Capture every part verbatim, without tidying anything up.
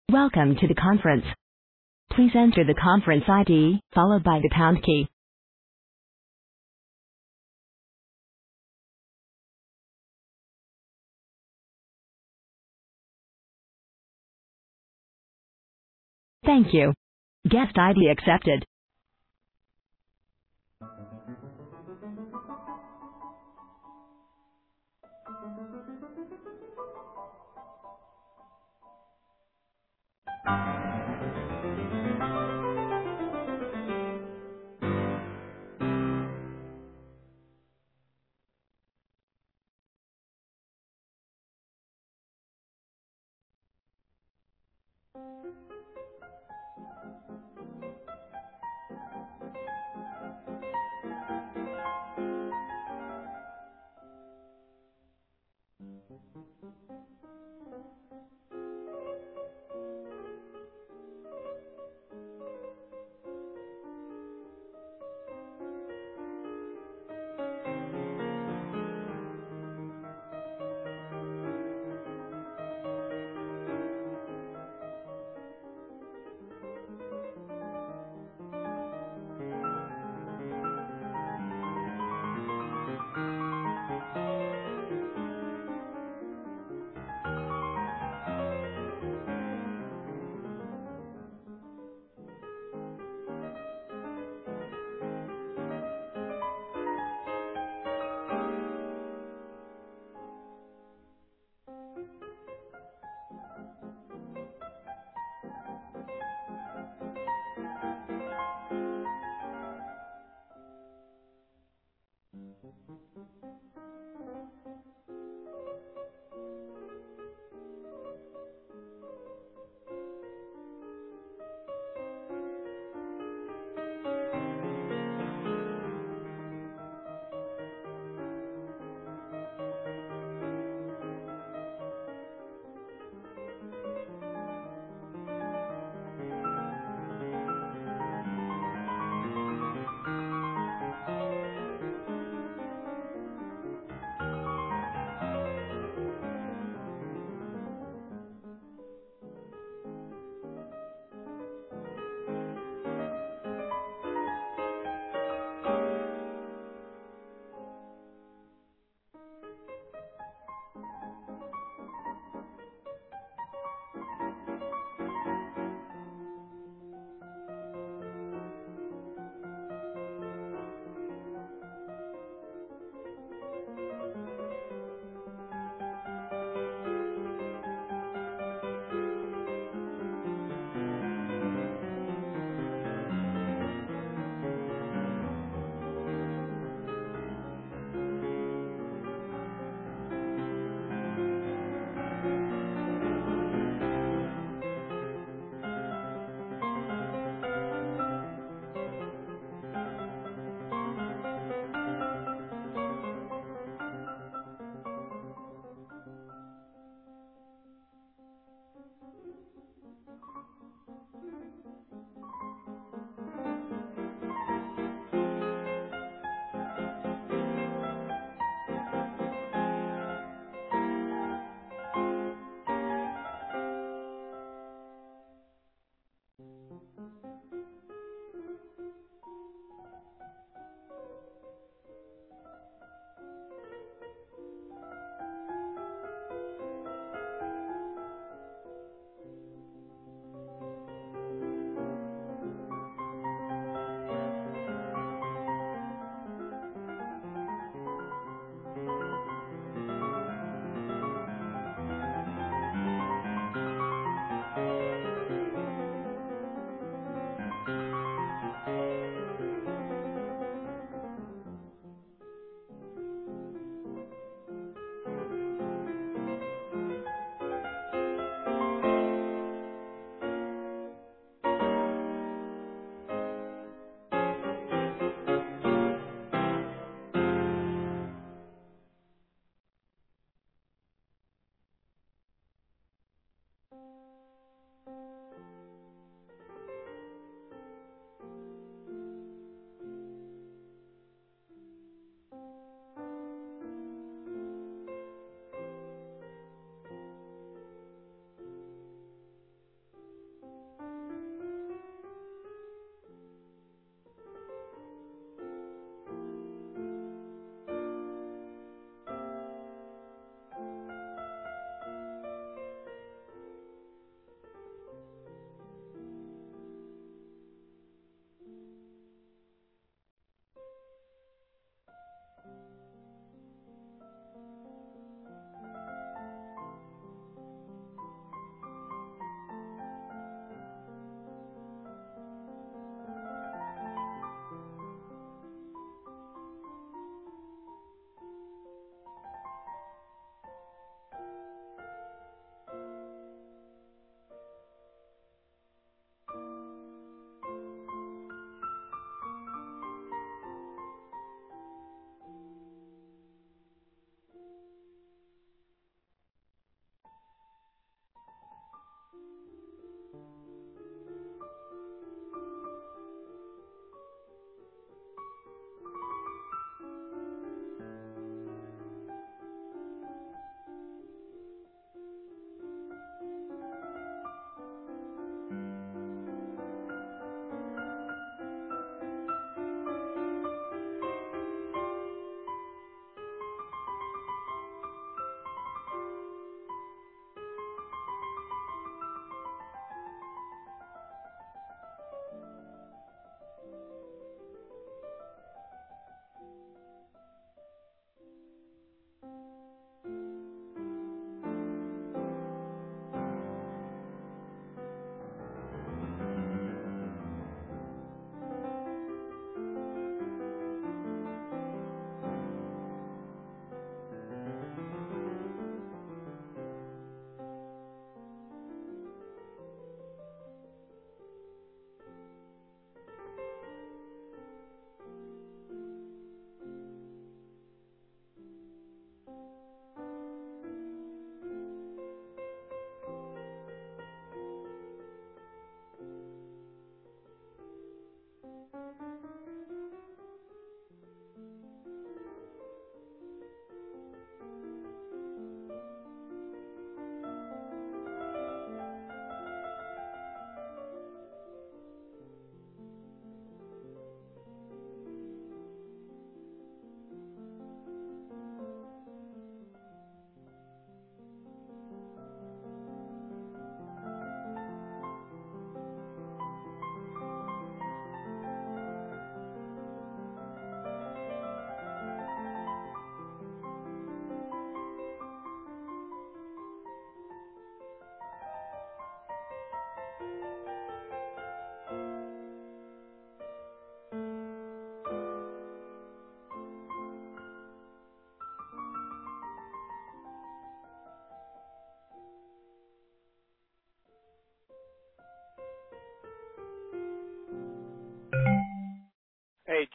Welcome to the conference. Please enter the conference I D, followed by the pound key. Thank you. Guest I D accepted.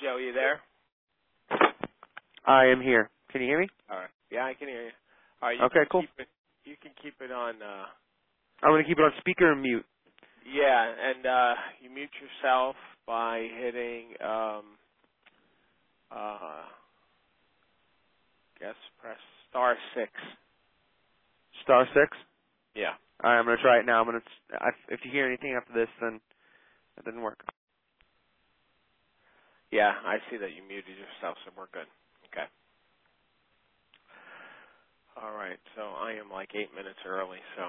Blando, are you there? I am here. Can you hear me? All right. Yeah, I can hear you. All right. You Okay, can cool. keep it. You can keep it on. Uh, I'm going to keep it on speaker and mute. yeah, and uh, you mute yourself by hitting. Um, uh, guess press star six. Star six? Yeah. All right, I'm going to try it now. I'm going to. If you hear anything after this, then it didn't work. Yeah, I see that you muted yourself, so we're good. Okay. All right. So I am like eight minutes early, so.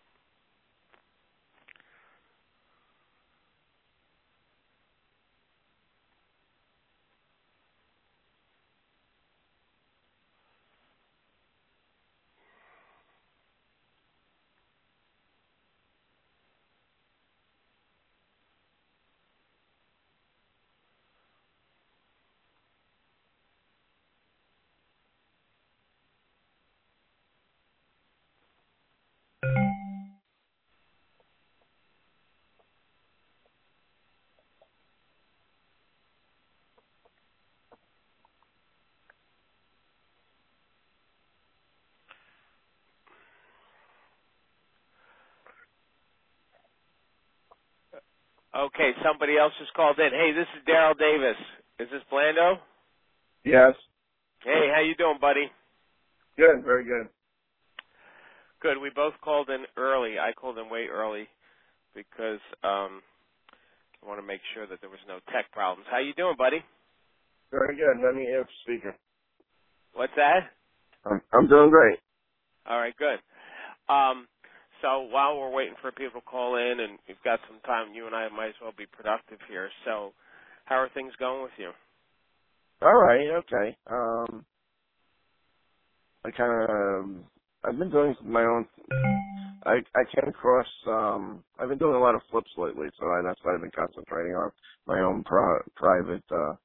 Okay, somebody else just called in. Hey, this is Daryl Davis. Is this Blando? Yes. Hey, how you doing, buddy? Good. Very good. Good. We both called in early. I called in way early because um, I want to make sure that there was no tech problems. How you doing, buddy? Very good. Let me hear speaker. What's that? I'm, I'm doing great. All right, good. Um, so while we're waiting for people to call in and we've got some time, you and I might as well be productive here. So how are things going with you? All right. Okay. Um, I kind of, um, I've been doing my own, I, I came across, um, I've been doing a lot of flips lately, so I, that's why I've been concentrating on my own pri- private, uh,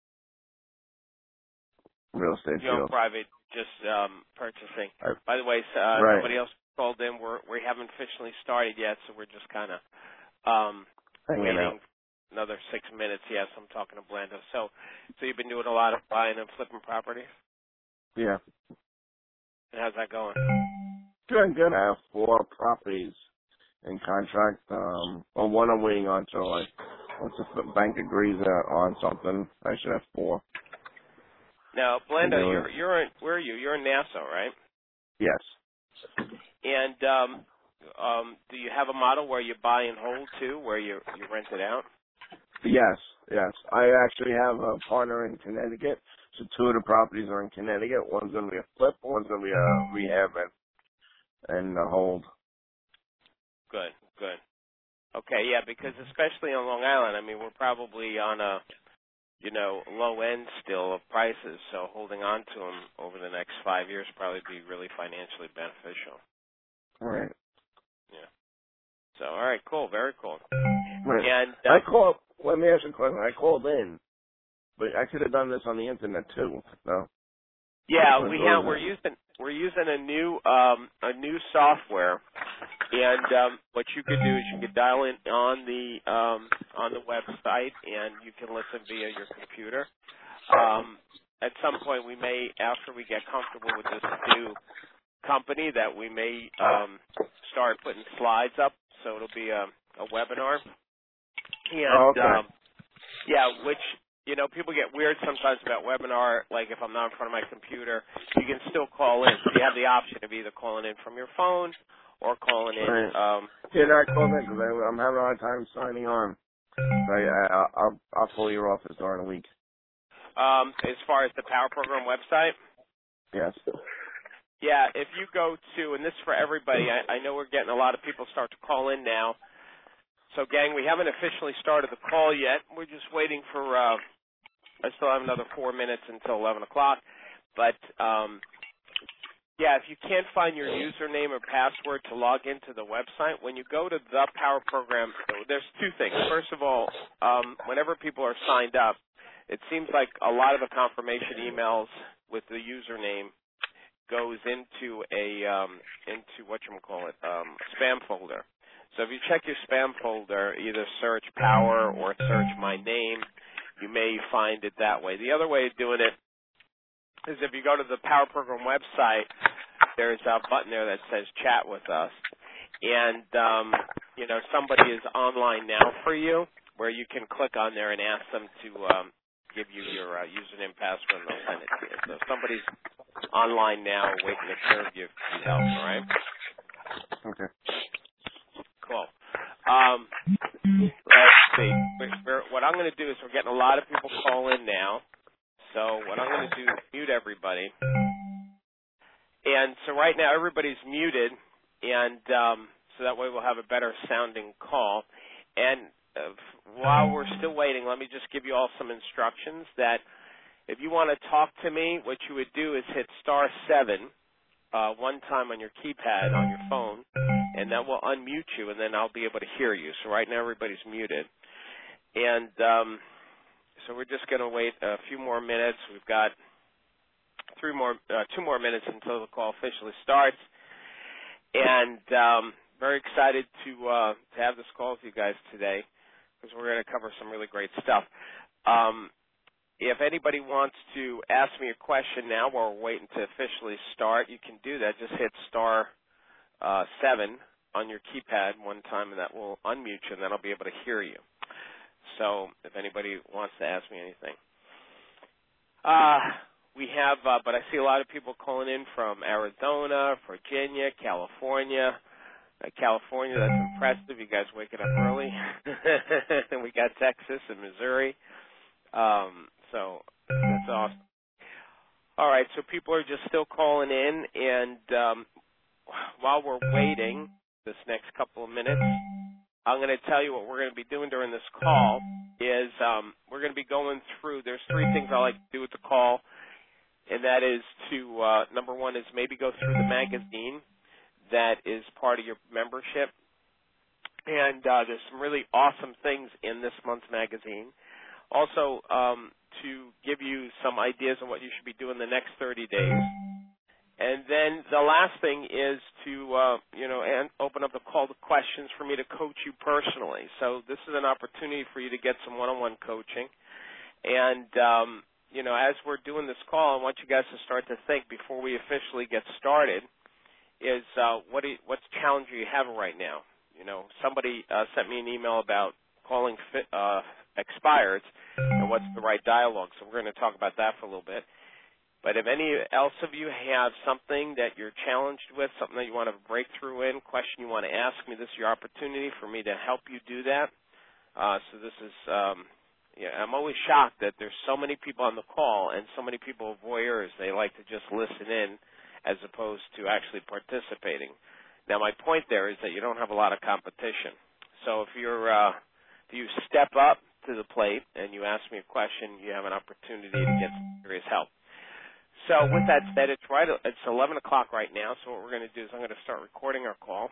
real estate Your own field. private, just um, purchasing. I, By the way, uh, right. somebody else called in. We're, we haven't officially started yet, so we're just kind of um, Hanging out. waiting another six minutes. Yes, I'm talking to Blando. So, so you've been doing a lot of buying and flipping properties? Yeah. And how's that going? Good, good. I have four properties in contract. Um, well, one I'm waiting on till like, once the bank agrees uh, on something, I should have four. Now, And Blando, they were, you're you're in, where are you? You're in Nassau, right? yes. And um, um, do you have a model where you buy and hold too, where you you rent it out? Yes, yes. I actually have a partner in Connecticut. So two of the properties are in Connecticut. One's going to be a flip. One's going to be a rehab and, and a hold. Good, good. Okay, yeah, because especially on Long Island, I mean, we're probably on a you know, low end still of prices, so holding on to them over the next five years probably be really financially beneficial. All right. Yeah. So, all right, cool, very cool. Right. And I uh, called, let me ask you a question. I called in, but I could have done this on the internet too. No. yeah, Or, we have or, we're using we're using a new um, a new software, and um, what you could do is you could dial in on the um, on the website, and you can listen via your computer. Um, at some point, we may, after we get comfortable with this new company, that we may um, start putting slides up, so it'll be a, a webinar. oh, And okay. um, yeah, which you know people get weird sometimes about webinar. Like if I'm not in front of my computer, you can still call in. So you have the option of either calling in from your phone or calling in. Right. Um, Yeah, no, I called in because I'm having a hard time signing on. So I, I, I'll, I'll pull your office during the week. um, as far as the Power Program website. Yes. Yeah, if you go to, and this is for everybody, I, I know we're getting a lot of people start to call in now. So, gang, we haven't officially started the call yet. We're just waiting for, uh, I still have another four minutes until eleven o'clock. But, um, yeah, if you can't find your username or password to log into the website, when you go to the Power Program, there's two things. First of all, um, whenever people are signed up, it seems like a lot of the confirmation emails with the username goes into a um, into what you call it um, spam folder. So if you check your spam folder, either search Power or search my name, you may find it that way. The other way of doing it is if you go to the Power Program website, there's a button there that says Chat with Us. And, um, you know, somebody is online now for you where you can click on there and ask them to um, give you your uh, username, password, and they'll send it to you. So somebody's online now waiting to serve you if you need help, all right? Okay. Cool. Um, let's see. We're, we're, what I'm going to do is we're getting a lot of people call in now. So what I'm going to do is mute everybody. And so right now everybody's muted, and um, so that way we'll have a better sounding call. And uh, while we're still waiting, let me just give you all some instructions that if you want to talk to me, what you would do is hit star seven uh, one time on your keypad on your phone, and that will unmute you, and then I'll be able to hear you. So right now everybody's muted. And um, so we're just going to wait a few more minutes. We've got three more, uh, two more minutes until the call officially starts. And um, very excited to uh, to have this call with you guys today because we're going to cover some really great stuff. Um, if anybody wants to ask me a question now while we're waiting to officially start, you can do that. Just hit star uh, seven on your keypad one time, and that will unmute you, and then I'll be able to hear you. So if anybody wants to ask me anything. Uh, we have, uh, but I see a lot of people calling in from Arizona, Virginia, California. Uh, California, that's impressive. You guys waking up early. And we got Texas and Missouri. Um, so that's awesome. All right, so people are just still calling in, and um, while we're waiting this next couple of minutes, I'm going to tell you what we're going to be doing during this call is um, we're going to be going through, there's three things I like to do with the call, and that is to, uh, number one is maybe go through the magazine that is part of your membership. And uh, there's some really awesome things in this month's magazine. Also, um, to give you some ideas on what you should be doing the next thirty days. And then the last thing is to, uh, you know, and open up the call to questions for me to coach you personally. So this is an opportunity for you to get some one-on-one coaching. And, um, you know, as we're doing this call, I want you guys to start to think before we officially get started is uh, what do you, what's the challenge you having right now? You know, somebody uh, sent me an email about calling fit, uh, expireds and what's the right dialogue. So we're going to talk about that for a little bit. But if any else of you have something that you're challenged with, something that you want to break through in, question you want to ask me, this is your opportunity for me to help you do that. Uh, so this is, um, yeah, I'm always shocked that there's so many people on the call and so many people voyeurs. They like to just listen in as opposed to actually participating. Now, my point there is that you don't have a lot of competition. So if you're, uh, if you step up to the plate and you ask me a question, you have an opportunity to get some serious help. So with that said, it's right. It's eleven o'clock right now. So what we're going to do is I'm going to start recording our call.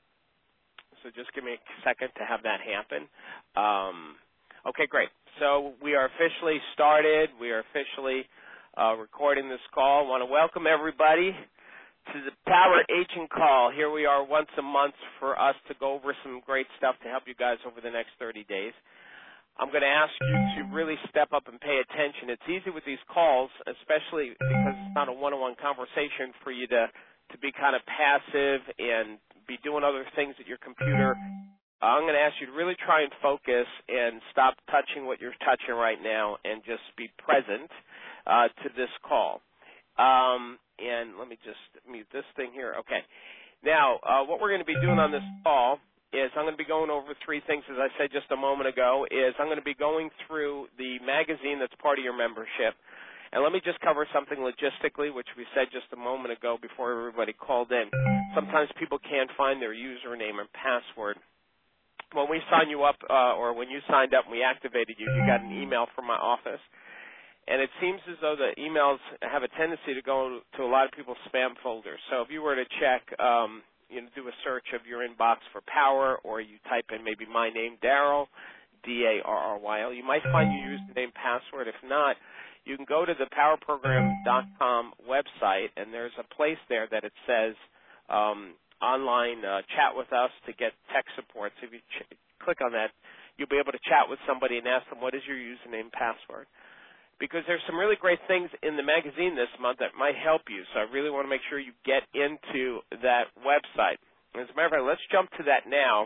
So just give me a second to have that happen. Um, okay, great. So we are officially started. We are officially uh, recording this call. I want to welcome everybody to the Power Agent Call. Here we are once a month for us to go over some great stuff to help you guys over the next thirty days. I'm going to ask you to really step up and pay attention. It's easy with these calls, especially because it's not a one-on-one conversation, for you to, to be kind of passive and be doing other things at your computer. I'm going to ask you to really try and focus and stop touching what you're touching right now and just be present uh, to this call. Um, and let me just mute this thing here. Okay. Now, uh, what we're going to be doing on this call is I'm going to be going over three things, as I said just a moment ago, is I'm going to be going through the magazine that's part of your membership. And let me just cover something logistically, which we said just a moment ago before everybody called in. Sometimes people can't find their username and password. When we sign you up, uh, or when you signed up and we activated you, you got an email from my office. And it seems as though the emails have a tendency to go to a lot of people's spam folders. So if you were to check, um, you know, do a search of your inbox for Power, or you type in maybe my name, Darryl, D A R R Y L, you might find your username, password. If not, you can go to the power program dot com website, and there's a place there that it says um, online uh, chat with us to get tech support. So if you ch- click on that, you'll be able to chat with somebody and ask them, what is your username and password? Because there's some really great things in the magazine this month that might help you. So I really want to make sure you get into that website. As a matter of fact, let's jump to that now.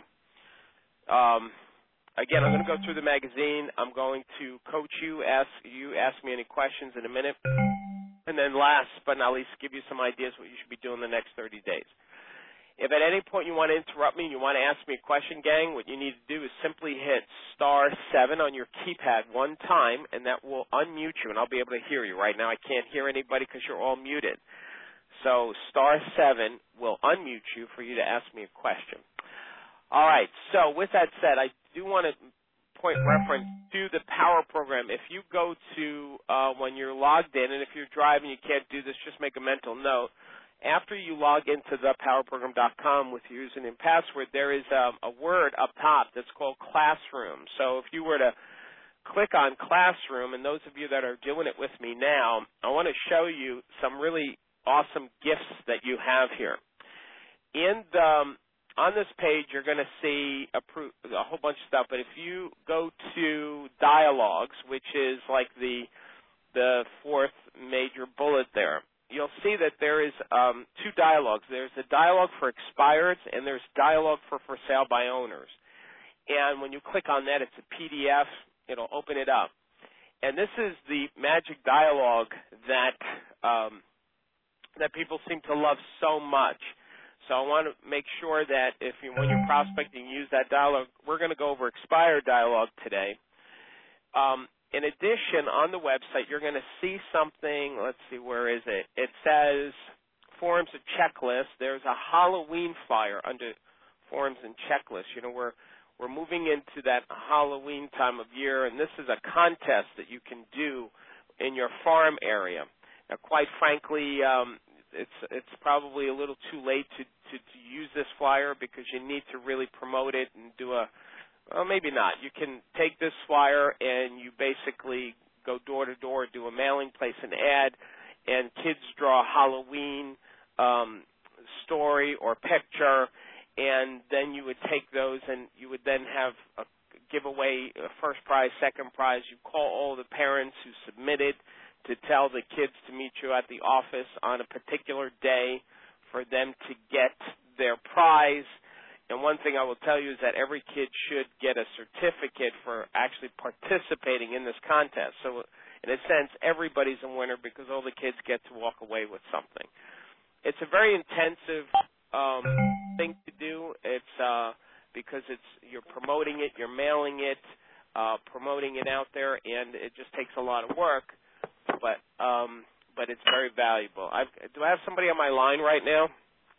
Um, again, I'm going to go through the magazine. I'm going to coach you, ask you, ask me any questions in a minute. And then last but not least, give you some ideas what you should be doing the next thirty days. If at any point you want to interrupt me and you want to ask me a question, gang, what you need to do is simply hit star seven on your keypad one time, and that will unmute you, and I'll be able to hear you. Right now I can't hear anybody because you're all muted. So star seven will unmute you for you to ask me a question. All right, so with that said, I do want to point reference to the Power Program. If you go to uh, when you're logged in, and if you're driving, you can't do this, just make a mental note. After you log into the power program dot com with your username and password, there is um, a word up top that's called Classroom. So if you were to click on Classroom, and those of you that are doing it with me now, I want to show you some really awesome gifts that you have here. In the On this page, you're going to see a, a whole bunch of stuff, but if you go to Dialogues, which is like the the fourth major bullet there, you'll see that there is um, two dialogues. There's a dialogue for expireds, and there's dialogue for for sale by owners. And when you click on that, it's a P D F. It'll open it up. And this is the magic dialogue that um, that people seem to love so much. So I want to make sure that if you, when you're prospecting, you use that dialogue. We're going to go over expired dialogue today. Um, in addition, on the website, you're going to see something. Let's see, where is it? It says forms and checklists. There's a Halloween flyer under forms and checklists. You know, we're, we're moving into that Halloween time of year, and this is a contest that you can do in your farm area. Now, quite frankly, um, it's it's probably a little too late to, to, to use this flyer because you need to really promote it and do a, well, maybe not. You can take this flyer and you basically go door to door, do a mailing, place an ad, and kids draw a Halloween um, story or picture, and then you would take those and you would then have a giveaway, a first prize, second prize. You call all the parents who submitted to tell the kids to meet you at the office on a particular day for them to get their prize. And one thing I will tell you is that every kid should get a certificate for actually participating in this contest. So in a sense, everybody's a winner because all the kids get to walk away with something. It's a very intensive um, thing to do. It's uh, because it's you're promoting it, you're mailing it, uh, promoting it out there, and it just takes a lot of work. But um, but it's very valuable. I've, do I have somebody on my line right now?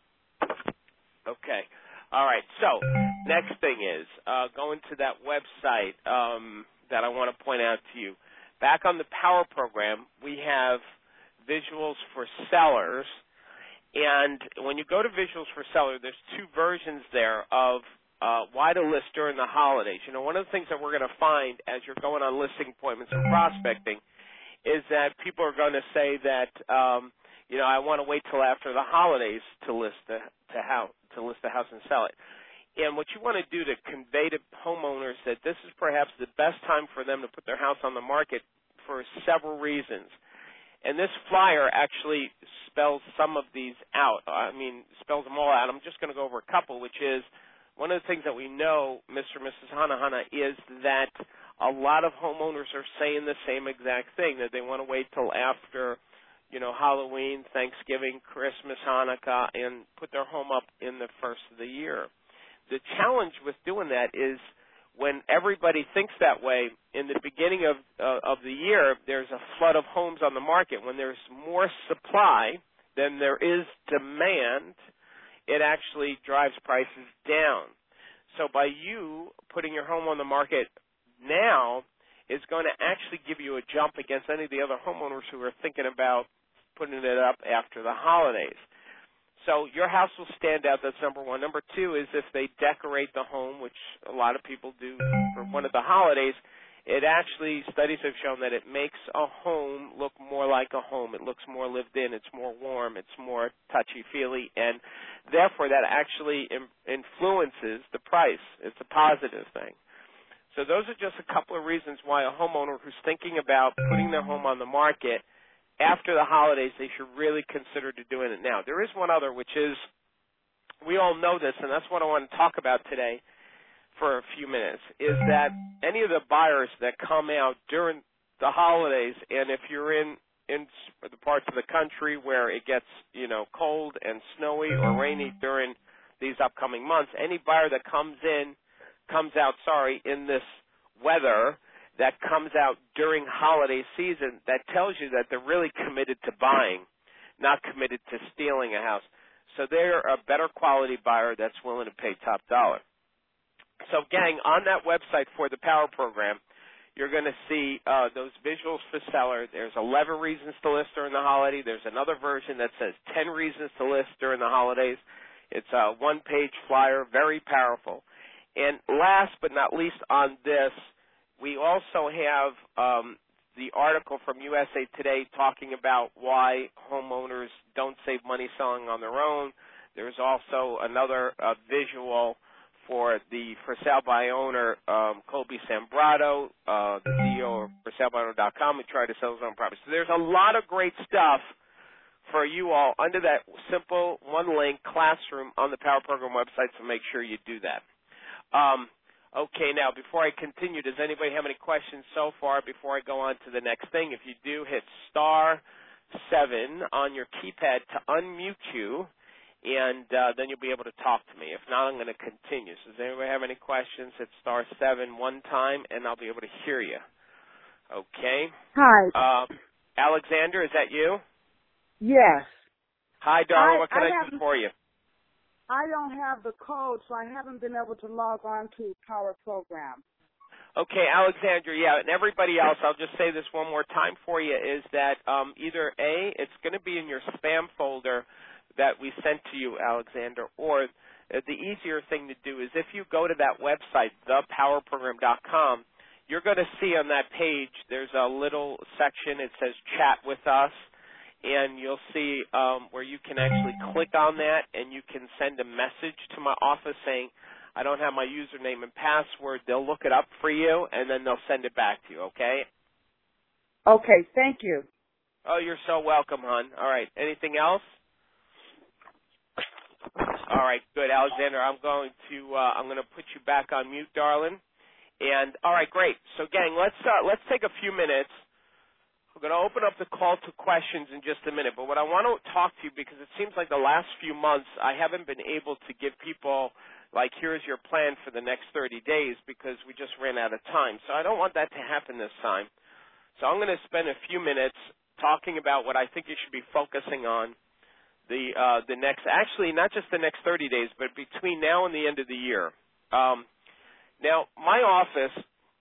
Okay. All right. So next thing is uh, going to that website um, that I want to point out to you. Back on the Power Program, we have visuals for sellers. And when you go to visuals for sellers, there's two versions there of uh, why to list during the holidays. You know, one of the things that we're going to find as you're going on listing appointments and prospecting is that people are going to say that, um, you know, I want to wait till after the holidays to list the to house to list the house and sell it. And what you want to do to convey to homeowners that this is perhaps the best time for them to put their house on the market for several reasons. And this flyer actually spells some of these out. I mean, spells them all out. I'm just going to go over a couple, which is one of the things that we know, Mister and Missus Hanahana, is that a lot of homeowners are saying the same exact thing, that they want to wait till after, you know, Halloween, Thanksgiving, Christmas, Hanukkah, and put their home up in the first of the year. The challenge with doing that is when everybody thinks that way, in the beginning of uh, of the year, there's a flood of homes on the market. When there's more supply than there is demand, it actually drives prices down. So by you putting your home on the market now is going to actually give you a jump against any of the other homeowners who are thinking about putting it up after the holidays. So your house will stand out. That's number one. Number two is if they decorate the home, which a lot of people do for one of the holidays, it actually, studies have shown that it makes a home look more like a home. It looks more lived in. It's more warm. It's more touchy-feely. And therefore, that actually im- influences the price. It's a positive thing. So those are just a couple of reasons why a homeowner who's thinking about putting their home on the market after the holidays, they should really consider to doing it now. There is one other, which is, we all know this, and that's what I want to talk about today for a few minutes, is that any of the buyers that come out during the holidays, and if you're in, in the parts of the country where it gets, you know, cold and snowy or rainy during these upcoming months, any buyer that comes in, comes out, sorry, in this weather, that comes out during holiday season, that tells you that they're really committed to buying, not committed to stealing a house. So they're a better quality buyer that's willing to pay top dollar. So, gang, on that website for the Power Program, you're going to see uh, those visuals for seller. There's eleven reasons to list during the holiday. There's another version that says ten reasons to list during the holidays. It's a one-page flyer, very powerful. And last but not least on this, we also have um, the article from U S A Today talking about why homeowners don't save money selling on their own. There's also another uh, visual for the for sale by owner, um, Colby Sambrato, uh, the C E O of for sale by owner dot com, who tried to sell his own property. So there's a lot of great stuff for you all under that simple one-link classroom on the Power Program website, so make sure you do that. Um, Okay, now, before I continue, does anybody have any questions so far before I go on to the next thing? If you do, hit star seven on your keypad to unmute you, and uh, then you'll be able to talk to me. If not, I'm going to continue. So does anybody have any questions? Hit star seven one time, and I'll be able to hear you. Okay. Hi. Uh, Alexander, is that you? Yes. Hi, darling. I, what can I, I do for you? I don't have the code, so I haven't been able to log on to Power Program. Okay, Alexandra, yeah, and everybody else, I'll just say this one more time for you, is that um, either A, it's going to be in your spam folder that we sent to you, Alexander, or uh, the easier thing to do is if you go to that website, the power program dot com, you're going to see on that page there's a little section, it says Chat with Us, and you'll see um, where you can actually click on that and you can send a message to my office saying, I don't have my username and password. They'll look it up for you, and then they'll send it back to you, okay? Okay, thank you. Oh, you're so welcome, hon. All right, anything else? All right, good, Alexander. I'm going to uh, I'm going to put you back on mute, darling. And all right, great. So, gang, let's uh, let's take a few minutes. We're going to open up the call to questions in just a minute, but what I want to talk to you, because it seems like the last few months I haven't been able to give people, like, here's your plan for the next thirty days because we just ran out of time. So I don't want that to happen this time. So I'm going to spend a few minutes talking about what I think you should be focusing on the uh, the next, actually not just the next thirty days, but between now and the end of the year. Um, now, my office,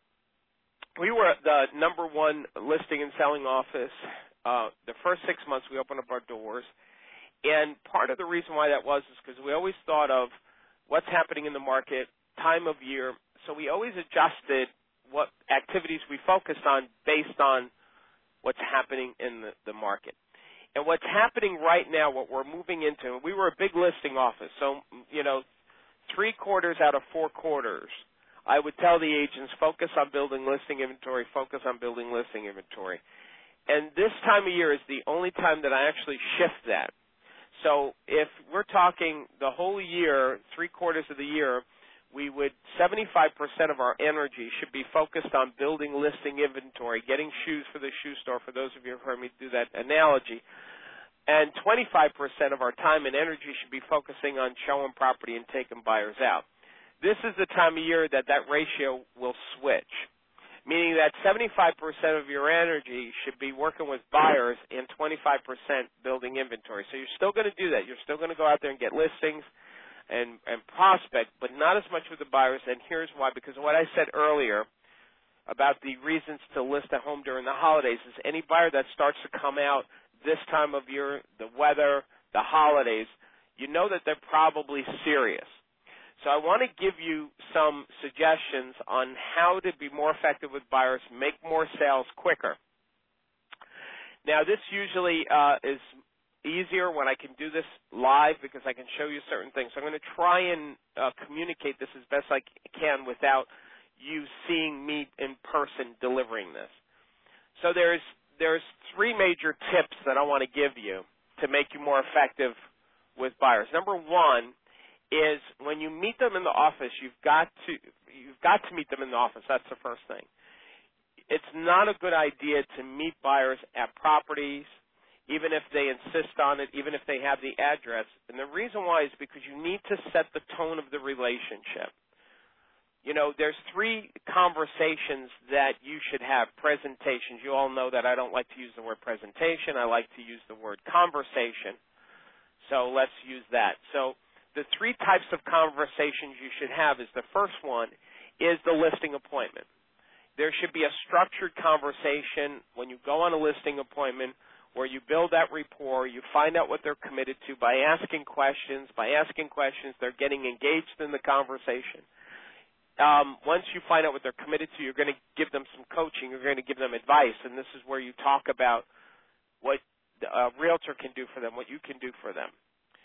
we were the number one listing and selling office. Uh, the first six months we opened up our doors. And part of the reason why that was is because we always thought of what's happening in the market, time of year. So we always adjusted what activities we focused on based on what's happening in the, the market. And what's happening right now, what we're moving into, we were a big listing office. So, you know, three quarters out of four quarters, I would tell the agents, focus on building listing inventory, focus on building listing inventory. And this time of year is the only time that I actually shift that. So if we're talking the whole year, three quarters of the year, we would, seventy-five percent of our energy should be focused on building listing inventory, getting shoes for the shoe store, for those of you who have heard me do that analogy. And twenty-five percent of our time and energy should be focusing on showing property and taking buyers out. This is the time of year that that ratio will switch, meaning that seventy-five percent of your energy should be working with buyers and twenty-five percent building inventory. So you're still going to do that. You're still going to go out there and get listings and, and prospect, but not as much with the buyers. And here's why, because of what I said earlier about the reasons to list a home during the holidays is any buyer that starts to come out this time of year, the weather, the holidays, you know that they're probably serious. So I want to give you some suggestions on how to be more effective with buyers, make more sales quicker. Now, this usually uh, is easier when I can do this live because I can show you certain things. So I'm going to try and uh, communicate this as best I can without you seeing me in person delivering this. So there's there's three major tips that I want to give you to make you more effective with buyers. Number one is when you meet them in the office, you've got to you've got to meet them in the office. That's the first thing. It's not a good idea to meet buyers at properties, even if they insist on it, even if they have the address. And the reason why is because you need to set the tone of the relationship. You know, there's three conversations that you should have, presentations. You all know that I don't like to use the word presentation. I like to use the word conversation. So let's use that. So the three types of conversations you should have is the first one is the listing appointment. There should be a structured conversation when you go on a listing appointment where you build that rapport, you find out what they're committed to by asking questions. By asking questions, they're getting engaged in the conversation. Um, once you find out what they're committed to, you're going to give them some coaching. You're going to give them advice, and this is where you talk about what a realtor can do for them, what you can do for them.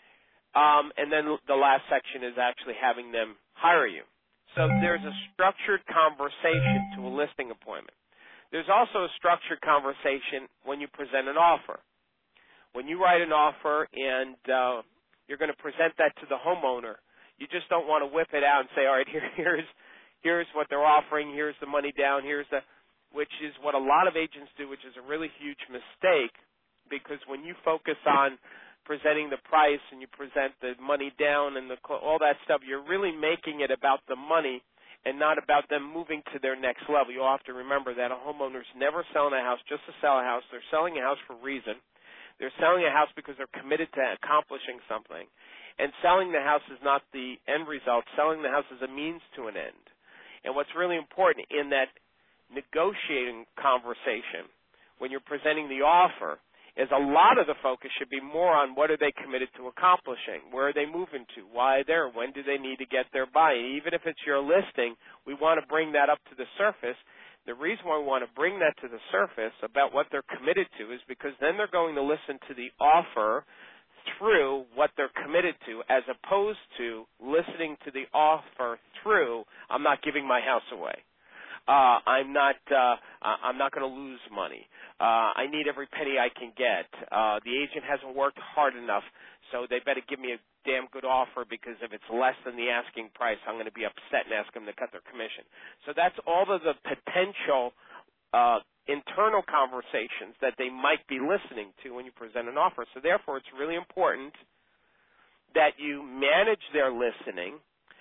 Um, and then the last section is actually having them hire you. So there's a structured conversation to a listing appointment. There's also a structured conversation when you present an offer. When you write an offer and uh, you're going to present that to the homeowner, you just don't want to whip it out and say, all right, here, here's here's what they're offering, here's the money down, here's the, which is what a lot of agents do, which is a really huge mistake, because when you focus on presenting the price and you present the money down and the all that stuff, you're really making it about the money and not about them moving to their next level. You'll have to remember that a homeowner's never selling a house just to sell a house. They're selling a house for a reason. They're selling a house because they're committed to accomplishing something. And selling the house is not the end result. Selling the house is a means to an end. And what's really important in that negotiating conversation when you're presenting the offer is a lot of the focus should be more on what are they committed to accomplishing, where are they moving to, why there, when do they need to get their buy-in. Even if it's your listing, we want to bring that up to the surface. The reason why we want to bring that to the surface about what they're committed to is because then they're going to listen to the offer through what they're committed to, as opposed to listening to the offer through, I'm not giving my house away. Uh, I'm not. Uh, I'm not going to lose money. Uh, I need every penny I can get. Uh, the agent hasn't worked hard enough, so they better give me a damn good offer, because if it's less than the asking price, I'm going to be upset and ask them to cut their commission. So that's all of the potential uh, internal conversations that they might be listening to when you present an offer. So therefore, it's really important that you manage their listening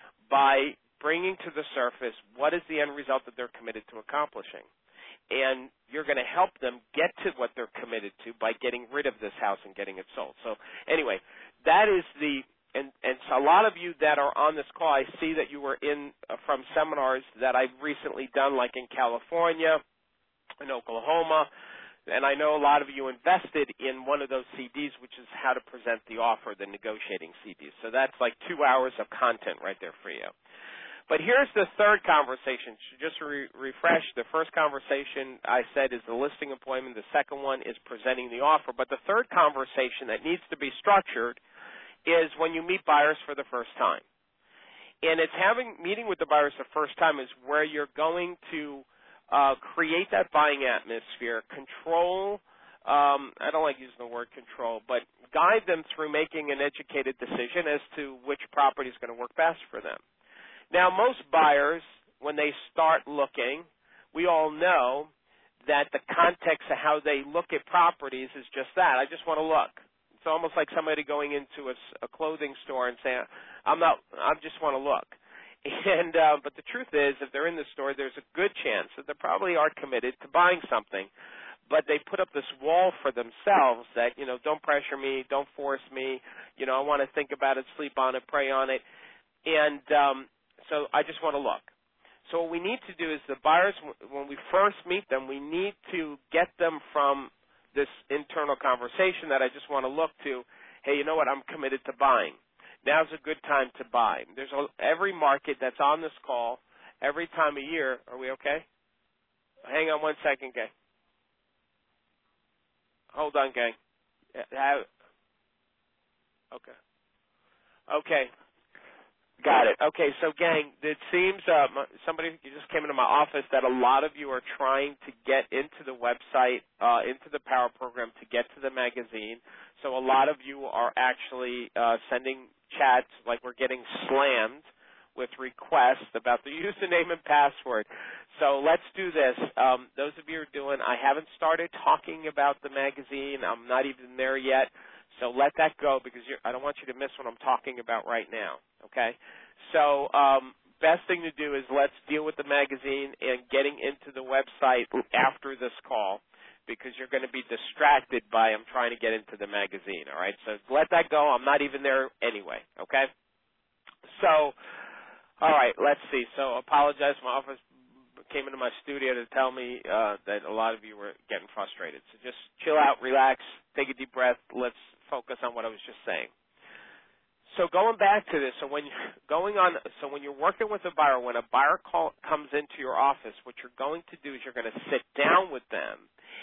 by bringing to the surface what is the end result that they're committed to accomplishing. And you're going to help them get to what they're committed to by getting rid of this house and getting it sold. So anyway, that is the, and, and so a lot of you that are on this call, I see that you were in uh, from seminars that I've recently done, like in California, in Oklahoma, and I know a lot of you invested in one of those C Ds, which is how to present the offer, the negotiating C Ds. So that's like two hours of content right there for you. But here's the third conversation. Just to re- refresh, the first conversation I said is the listing appointment. The second one is presenting the offer. But the third conversation that needs to be structured is when you meet buyers for the first time. And it's having meeting with the buyers the first time is where you're going to uh, create that buying atmosphere, control. Um, I don't like using the word control, but guide them through making an educated decision as to which property is going to work best for them. Now, most buyers, when they start looking, we all know that the context of how they look at properties is just that. I just want to look. It's almost like somebody going into a, a clothing store and saying, I'm not, I just want to look. And uh, but the truth is, if they're in the store, there's a good chance that they probably are committed to buying something. But they put up this wall for themselves that, you know, don't pressure me, don't force me, you know, I want to think about it, sleep on it, pray on it. And um, so I just want to look. So what we need to do is the buyers, when we first meet them, we need to get them from this internal conversation that I just want to look to, hey, you know what, I'm committed to buying. Now's a good time to buy. There's a, every market that's on this call, every time of year. Are we okay? Hang on one second, gang. Hold on, gang. Okay. Okay. Got it. Okay, so gang, it seems uh, somebody you just came into my office that a lot of you are trying to get into the website, uh, into the Power Program to get to the magazine. So a lot of you are actually uh, sending chats like we're getting slammed with requests about the username and password. So let's do this. Um, those of you who are doing, I haven't started talking about the magazine. I'm not even there yet. So let that go because you're, I don't want you to miss what I'm talking about right now, okay? So um, best thing to do is let's deal with the magazine and getting into the website after this call because you're going to be distracted by I'm trying to get into the magazine, all right? So let that go. I'm not even there anyway, okay? So, all right, let's see. So apologize. My office came into my studio to tell me uh, that a lot of you were getting frustrated. So just chill out, relax, take a deep breath. Let's focus on what I was just saying. So going back to this, so when you're going on, so when you're working with a buyer, when a buyer call, comes into your office, what you're going to do is you're going to sit down with them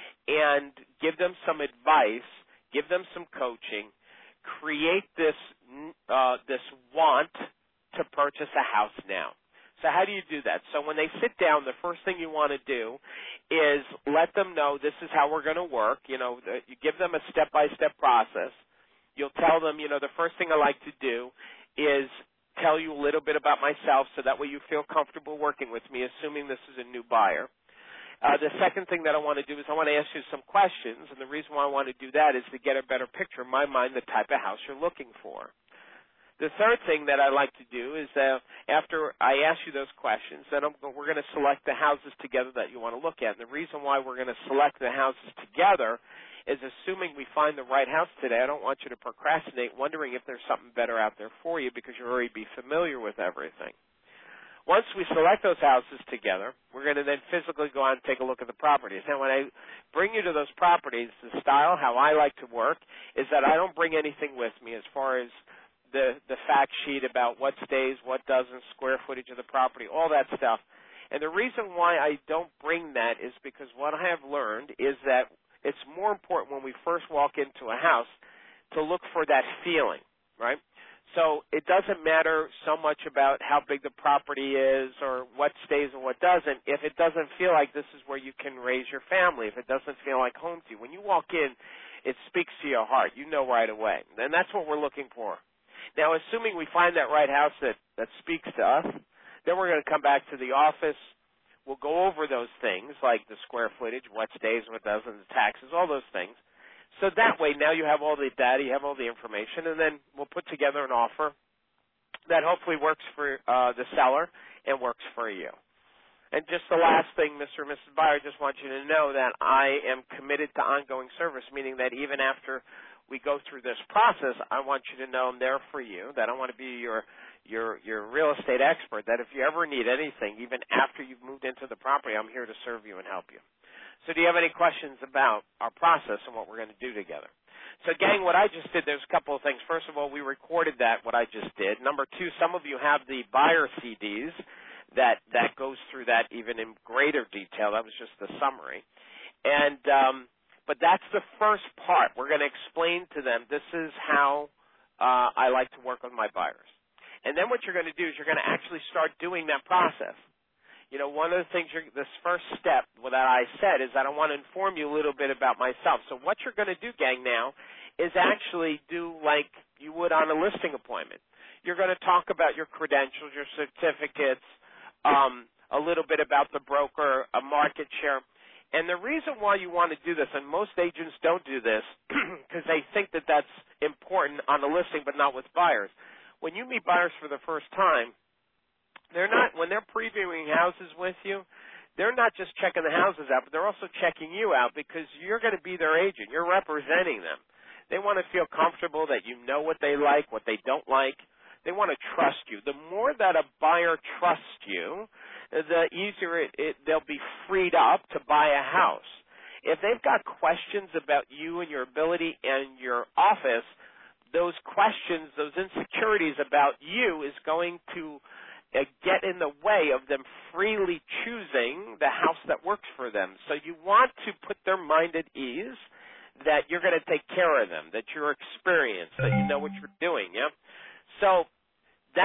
and give them some advice, give them some coaching, create this uh, this want to purchase a house now. So how do you do that? So when they sit down, the first thing you want to do is let them know this is how we're going to work. You know, you give them a step-by-step process. You'll tell them, you know, the first thing I like to do is tell you a little bit about myself so that way you feel comfortable working with me, assuming this is a new buyer. Uh, the second thing that I want to do is I want to ask you some questions, and the reason why I want to do that is to get a better picture in my mind the type of house you're looking for. The third thing that I like to do is uh, after I ask you those questions, then I'm, we're going to select the houses together that you want to look at. And the reason why we're going to select the houses together is assuming we find the right house today. I don't want you to procrastinate wondering if there's something better out there for you because you'll already be familiar with everything. Once we select those houses together, we're going to then physically go out and take a look at the properties. Now, when I bring you to those properties, the style, how I like to work, is that I don't bring anything with me as far as the the fact sheet about what stays, what doesn't, square footage of the property, all that stuff. And the reason why I don't bring that is because what I have learned is that it's more important when we first walk into a house to look for that feeling, right? So it doesn't matter so much about how big the property is or what stays and what doesn't if it doesn't feel like this is where you can raise your family, if it doesn't feel like home to you. When you walk in, it speaks to your heart. You know right away. And that's what we're looking for. Now, assuming we find that right house that, that speaks to us, then we're going to come back to the office. We'll go over those things like the square footage, what stays, what doesn't, the taxes, all those things. So that way, now you have all the data, you have all the information, and then we'll put together an offer that hopefully works for uh, the seller and works for you. And just the last thing, Mister and Missus Buyer, I just want you to know that I am committed to ongoing service, meaning that even after we go through this process, I want you to know I'm there for you, that I want to be your your your real estate expert, that if you ever need anything, even after you've moved into the property, I'm here to serve you and help you. So do you have any questions about our process and what we're going to do together? So, gang, what I just did, there's a couple of things. First of all, we recorded that, what I just did. Number two, some of you have the buyer C Ds that, that goes through that even in greater detail. That was just the summary. And um, but that's the first part. We're going to explain to them this is how uh, I like to work with my buyers. And then what you're going to do is you're going to actually start doing that process. You know, one of the things, you're, this first step that I said is that I want to inform you a little bit about myself. So what you're going to do, gang, now is actually do like you would on a listing appointment. You're going to talk about your credentials, your certificates, um, a little bit about the broker, a market share. And the reason why you want to do this, and most agents don't do this because they think that that's important on a listing but not with buyers. When you meet buyers for the first time, they're not, when they're previewing houses with you, they're not just checking the houses out, but they're also checking you out because you're going to be their agent. You're representing them. They want to feel comfortable that you know what they like, what they don't like. They want to trust you. The more that a buyer trusts you, the easier it, it, they'll be freed up to buy a house. If they've got questions about you and your ability and your office, those questions, those insecurities about you is going to uh, get in the way of them freely choosing the house that works for them. So you want to put their mind at ease that you're going to take care of them, that you're experienced, that you know what you're doing, yeah? So that's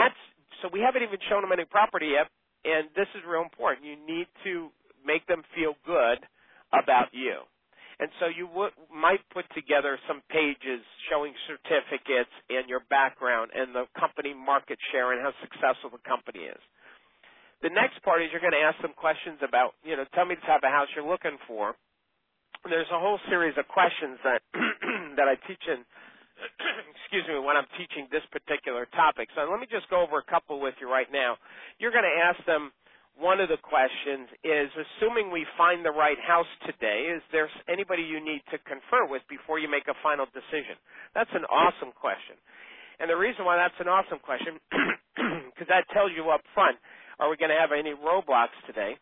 so we haven't even shown them any property yet, and this is real important. You need to make them feel good about you. And so you w- might put together some pages showing certificates and your background and the company market share and how successful the company is. The next part is you're going to ask them questions about, you know, tell me the type of house you're looking for. There's a whole series of questions that that I teach in, excuse me, when I'm teaching this particular topic. So let me just go over a couple with you right now. You're going to ask them, one of the questions is, assuming we find the right house today, is there anybody you need to confer with before you make a final decision? That's an awesome question. And the reason why that's an awesome question, because that tells you up front, are we going to have any roadblocks today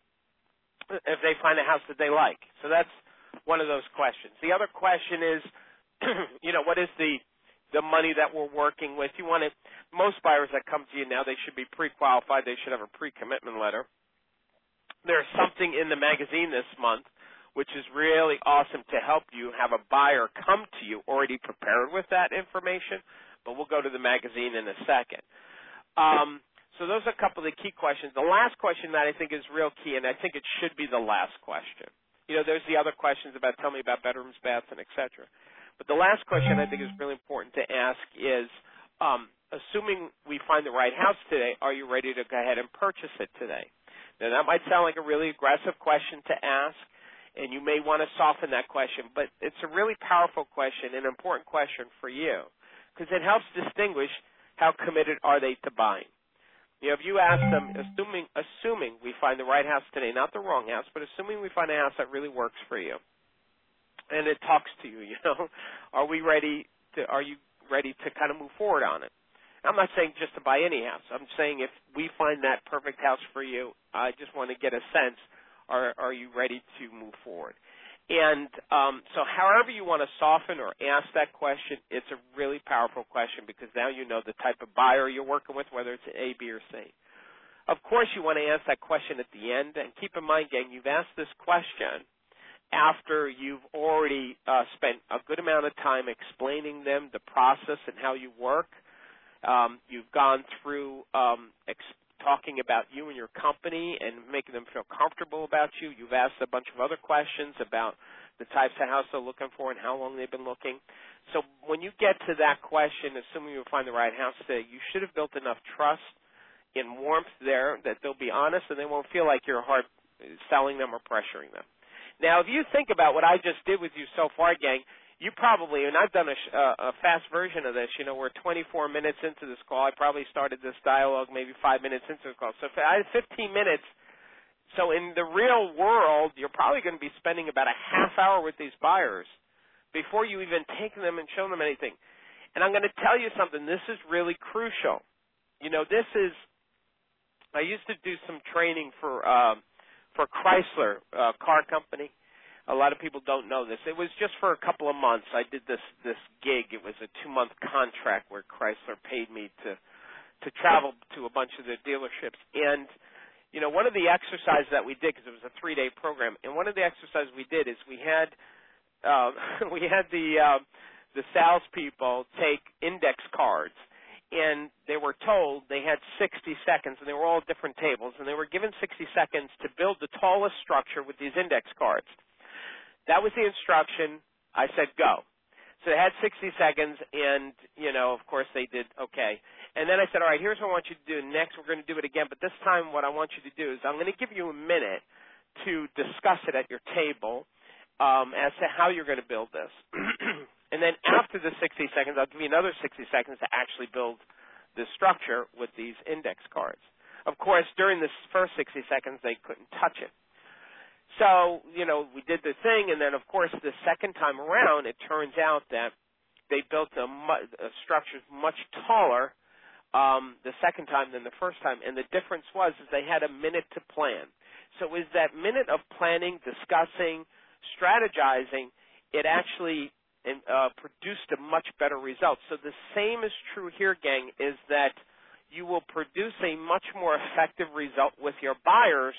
if they find a house that they like? So that's one of those questions. The other question is, you know, what is the the money that we're working with? You want to, most buyers that come to you now, they should be pre-qualified. They should have a pre-commitment letter. There's something in the magazine this month which is really awesome to help you have a buyer come to you already prepared with that information, but we'll go to the magazine in a second. Um, so those are a couple of the key questions. The last question that I think is real key, and I think it should be the last question. You know, there's the other questions about tell me about bedrooms, baths, and et cetera. But the last question I think is really important to ask is, um, assuming we find the right house today, are you ready to go ahead and purchase it today? Now, that might sound like a really aggressive question to ask, and you may want to soften that question, but it's a really powerful question, an important question for you, because it helps distinguish how committed are they to buying. You know, if you ask them, assuming assuming we find the right house today, not the wrong house, but assuming we find a house that really works for you, and it talks to you, you know, are we ready to, are you ready to kind of move forward on it? I'm not saying just to buy any house. I'm saying if we find that perfect house for you, I just want to get a sense, are, are you ready to move forward? And um, so however you want to soften or ask that question, it's a really powerful question because now you know the type of buyer you're working with, whether it's A, B, or C. Of course, you want to ask that question at the end. And keep in mind, gang, you've asked this question after you've already uh, spent a good amount of time explaining them the process and how you work. Um, you've gone through um, ex- talking about you and your company and making them feel comfortable about you. You've asked a bunch of other questions about the types of house they're looking for and how long they've been looking. So when you get to that question, assuming you'll find the right house today, you should have built enough trust and warmth there that they'll be honest and they won't feel like you're hard selling them or pressuring them. Now, if you think about what I just did with you so far, gang, you probably, and I've done a, uh, a fast version of this, you know, we're twenty-four minutes into this call. I probably started this dialogue maybe five minutes into the call. So if I had fifteen minutes. So in the real world, you're probably going to be spending about a half hour with these buyers before you even take them and show them anything. And I'm going to tell you something. This is really crucial. You know, this is, I used to do some training for, uh, for Chrysler uh, car company. A lot of people don't know this. It was just for a couple of months. I did this this gig. It was a two-month contract where Chrysler paid me to to travel to a bunch of their dealerships. And, you know, one of the exercises that we did, because it was a three-day program, and one of the exercises we did is we had uh, we had the uh, the salespeople take index cards, and they were told they had sixty seconds, and they were all different tables, and they were given sixty seconds to build the tallest structure with these index cards. That was the instruction. I said, go. So they had sixty seconds, and, you know, of course they did okay. And then I said, all right, here's what I want you to do. Next, we're going to do it again, but this time what I want you to do is I'm going to give you a minute to discuss it at your table um, as to how you're going to build this. And then after the sixty seconds, I'll give you another sixty seconds to actually build the structure with these index cards. Of course, during this first sixty seconds, they couldn't touch it. So, you know, we did the thing, and then, of course, the second time around, it turns out that they built a, mu- a structure much taller um, the second time than the first time, and the difference was is they had a minute to plan. So it was that minute of planning, discussing, strategizing, it actually uh, produced a much better result. So the same is true here, gang, is that you will produce a much more effective result with your buyers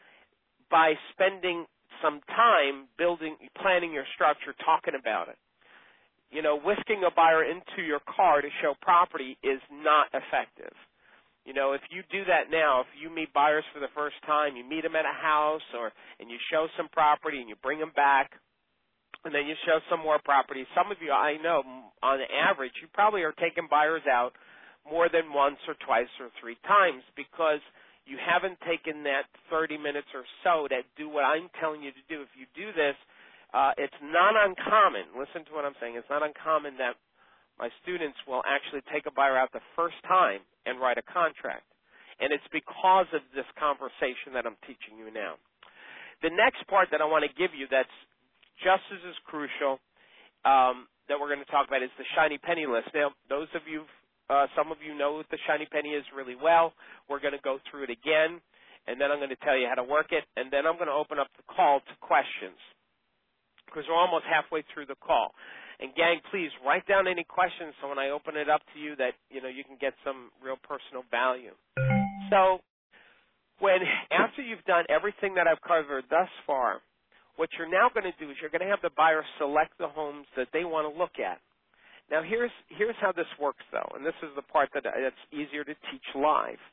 by spending some time building, planning your structure, talking about it. You know, whisking a buyer into your car to show property is not effective. You know, if you do that now, if you meet buyers for the first time, you meet them at a house or and you show some property and you bring them back, and then you show some more property. Some of you, I know, on average, you probably are taking buyers out more than once or twice or three times because you haven't taken that thirty minutes or so to do what I'm telling you to do. If you do this, uh, it's not uncommon. Listen to what I'm saying. It's not uncommon that my students will actually take a buyer out the first time and write a contract. And it's because of this conversation that I'm teaching you now. The next part that I want to give you that's just as, as crucial um, that we're going to talk about is the shiny penny list. Now, those of you, uh, some of you know what the shiny penny is really well. We're going to go through it again, and then I'm going to tell you how to work it, and then I'm going to open up the call to questions because we're almost halfway through the call. And gang, please write down any questions so when I open it up to you that, you know, you can get some real personal value. So when after you've done everything that I've covered thus far, what you're now going to do is you're going to have the buyer select the homes that they want to look at. Now here's here's how this works though, and this is the part that that's easier to teach live.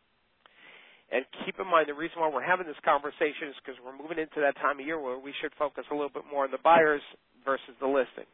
And keep in mind the reason why we're having this conversation is because we're moving into that time of year where we should focus a little bit more on the buyers versus the listings.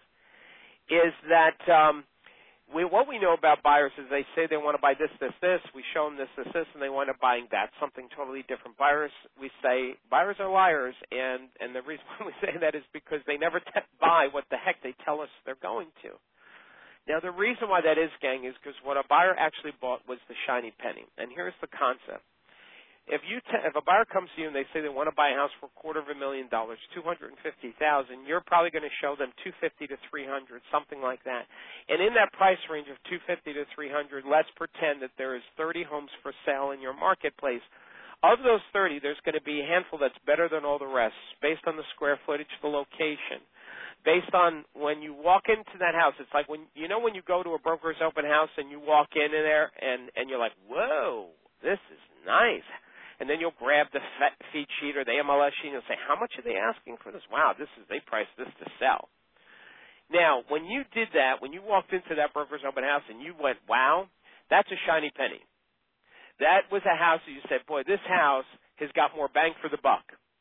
Is that um, we, what we know about buyers is they say they want to buy this, this, this. We show them this, this, this, and they wind up buying that, something totally different. Buyers, we say, buyers are liars, and, and the reason why we say that is because they never t- buy what the heck they tell us they're going to. Now, the reason why that is, gang, is because what a buyer actually bought was the shiny penny, and here's the concept. If you te- if a buyer comes to you and they say they want to buy a house for a quarter of a million dollars, two hundred and fifty thousand, you're probably going to show them two fifty to three hundred, something like that. And in that price range of two fifty to three hundred, let's pretend that there is thirty homes for sale in your marketplace. Of those thirty, there's going to be a handful that's better than all the rest, based on the square footage, the location, based on when you walk into that house. It's like when you know when you go to a broker's open house and you walk in there and and you're like, whoa, this is nice. And then you'll grab the feed sheet or the M L S sheet and you'll say, how much are they asking for this? Wow, this is they priced this to sell. Now, when you did that, when you walked into that broker's open house and you went, wow, that's a shiny penny. That was a house that you said, boy, this house has got more bang for the buck.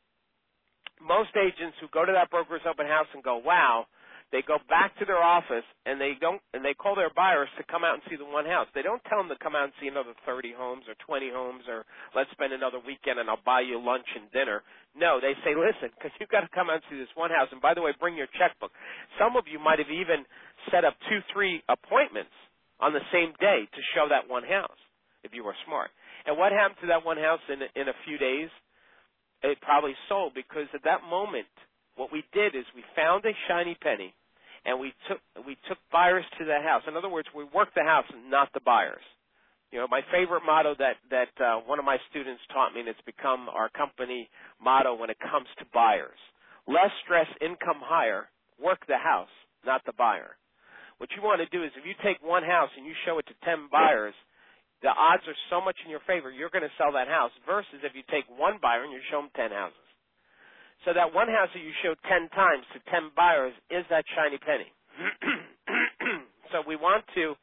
Most agents who go to that broker's open house and go, wow, they go back to their office and they don't and they call their buyers to come out and see the one house. They don't tell them to come out and see another thirty homes or twenty homes or let's spend another weekend and I'll buy you lunch and dinner. No, they say, listen, because you've got to come out and see this one house. And by the way, bring your checkbook. Some of you might have even set up two, three appointments on the same day to show that one house if you were smart. And what happened to that one house in in a few days? It probably sold because at that moment, what we did is we found a shiny penny. And we took we took buyers to that house. In other words, we worked the house, not the buyers. You know, my favorite motto that that uh, one of my students taught me, and it's become our company motto when it comes to buyers: less stress, income higher. Work the house, not the buyer. What you want to do is, if you take one house and you show it to ten buyers, the odds are so much in your favor you're going to sell that house. Versus if you take one buyer and you show them ten houses. So that one house that you showed ten times to ten buyers is that shiny penny. So we want to,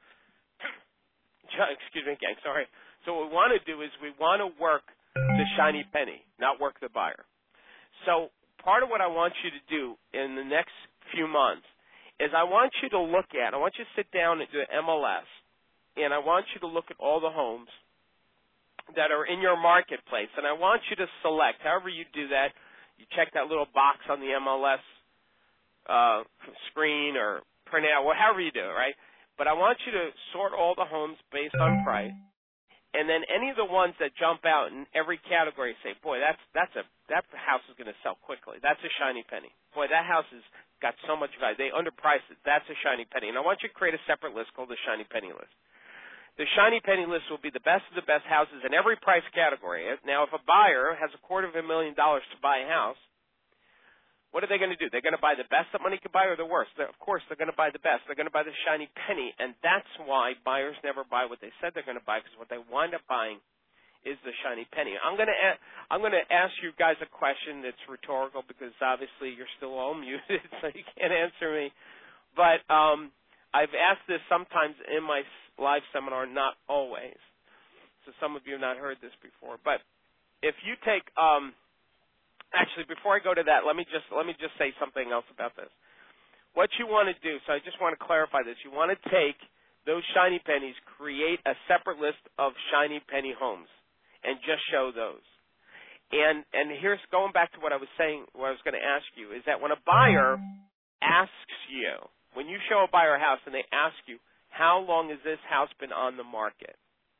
excuse me, gang, sorry. So what we want to do is we want to work the shiny penny, not work the buyer. So part of what I want you to do in the next few months is I want you to look at, I want you to sit down and do M L S, and I want you to look at all the homes that are in your marketplace, and I want you to select, however you do that. You check that little box on the M L S uh, screen or print out, well, however you do it, right? But I want you to sort all the homes based on price, and then any of the ones that jump out in every category, say, boy, that's that's a that house is going to sell quickly. That's a shiny penny. Boy, that house has got so much value. They underpriced it. That's a shiny penny. And I want you to create a separate list called the shiny penny list. The shiny penny list will be the best of the best houses in every price category. Now, if a buyer has a quarter of a million dollars to buy a house, what are they going to do? They're going to buy the best that money can buy or the worst? They're, of course, they're going to buy the best. They're going to buy the shiny penny, and that's why buyers never buy what they said they're going to buy, because what they wind up buying is the shiny penny. I'm going to I'm going to ask you guys a question that's rhetorical because obviously you're still all muted, so you can't answer me. But um, I've asked this sometimes in my live seminar, not always. So so some of you have not heard this before. But if you take, um, actually, before I go to that, let me just let me just say something else about this. What you want to do, so I just want to clarify this. You want to take those shiny pennies, create a separate list of shiny penny homes, and just show those. And and here's going back to what I was saying, what I was going to ask you, is that when a buyer asks you, when you show a buyer a house and they ask you, how long has this house been on the market?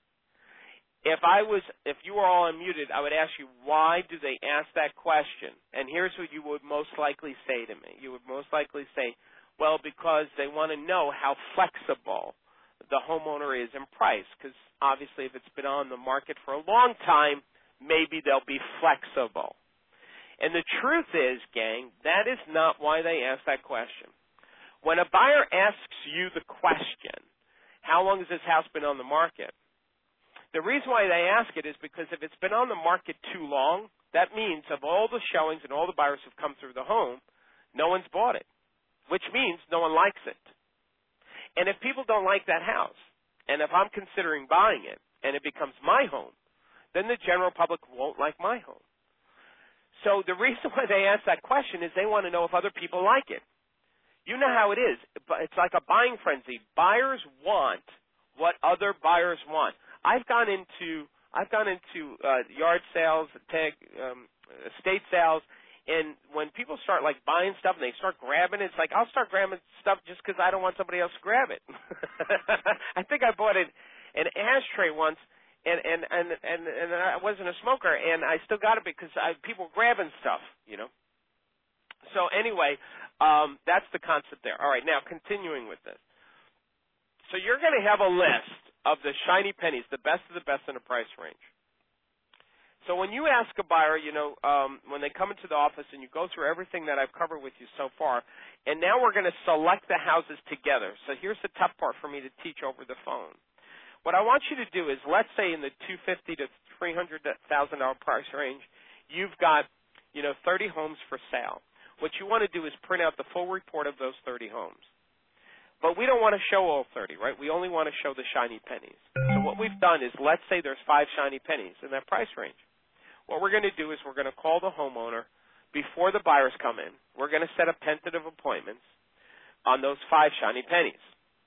If I was, if you were all unmuted, I would ask you, why do they ask that question? And here's what you would most likely say to me. You would most likely say, well, because they want to know how flexible the homeowner is in price. Because obviously if it's been on the market for a long time, maybe they'll be flexible. And the truth is, gang, that is not why they ask that question. When a buyer asks you the question, how long has this house been on the market? The reason why they ask it is because if it's been on the market too long, that means of all the showings and all the buyers who've come through the home, no one's bought it, which means no one likes it. And if people don't like that house, and if I'm considering buying it, and it becomes my home, then the general public won't like my home. So the reason why they ask that question is they want to know if other people like it. You know how it is. It's like a buying frenzy. Buyers want what other buyers want. I've gone into I've gone into uh, yard sales, tag, um, estate sales, and when people start like buying stuff and they start grabbing it, it's like I'll start grabbing stuff just because I don't want somebody else to grab it. I think I bought an, an ashtray once, and and, and and and I wasn't a smoker, and I still got it because I, people were grabbing stuff, you know. So anyway, um, that's the concept there. All right, now continuing with this. So you're going to have a list of the shiny pennies, the best of the best in a price range. So when you ask a buyer, you know, um, when they come into the office and you go through everything that I've covered with you so far, and now we're going to select the houses together. So here's the tough part for me to teach over the phone. What I want you to do is, let's say in the two hundred fifty thousand to three hundred thousand dollars price range, you've got, you know, thirty homes for sale. What you want to do is print out the full report of those thirty homes. But we don't want to show all thirty, right? We only want to show the shiny pennies. So what we've done is, let's say there's five shiny pennies in that price range. What we're going to do is we're going to call the homeowner before the buyers come in. We're going to set up tentative appointments on those five shiny pennies.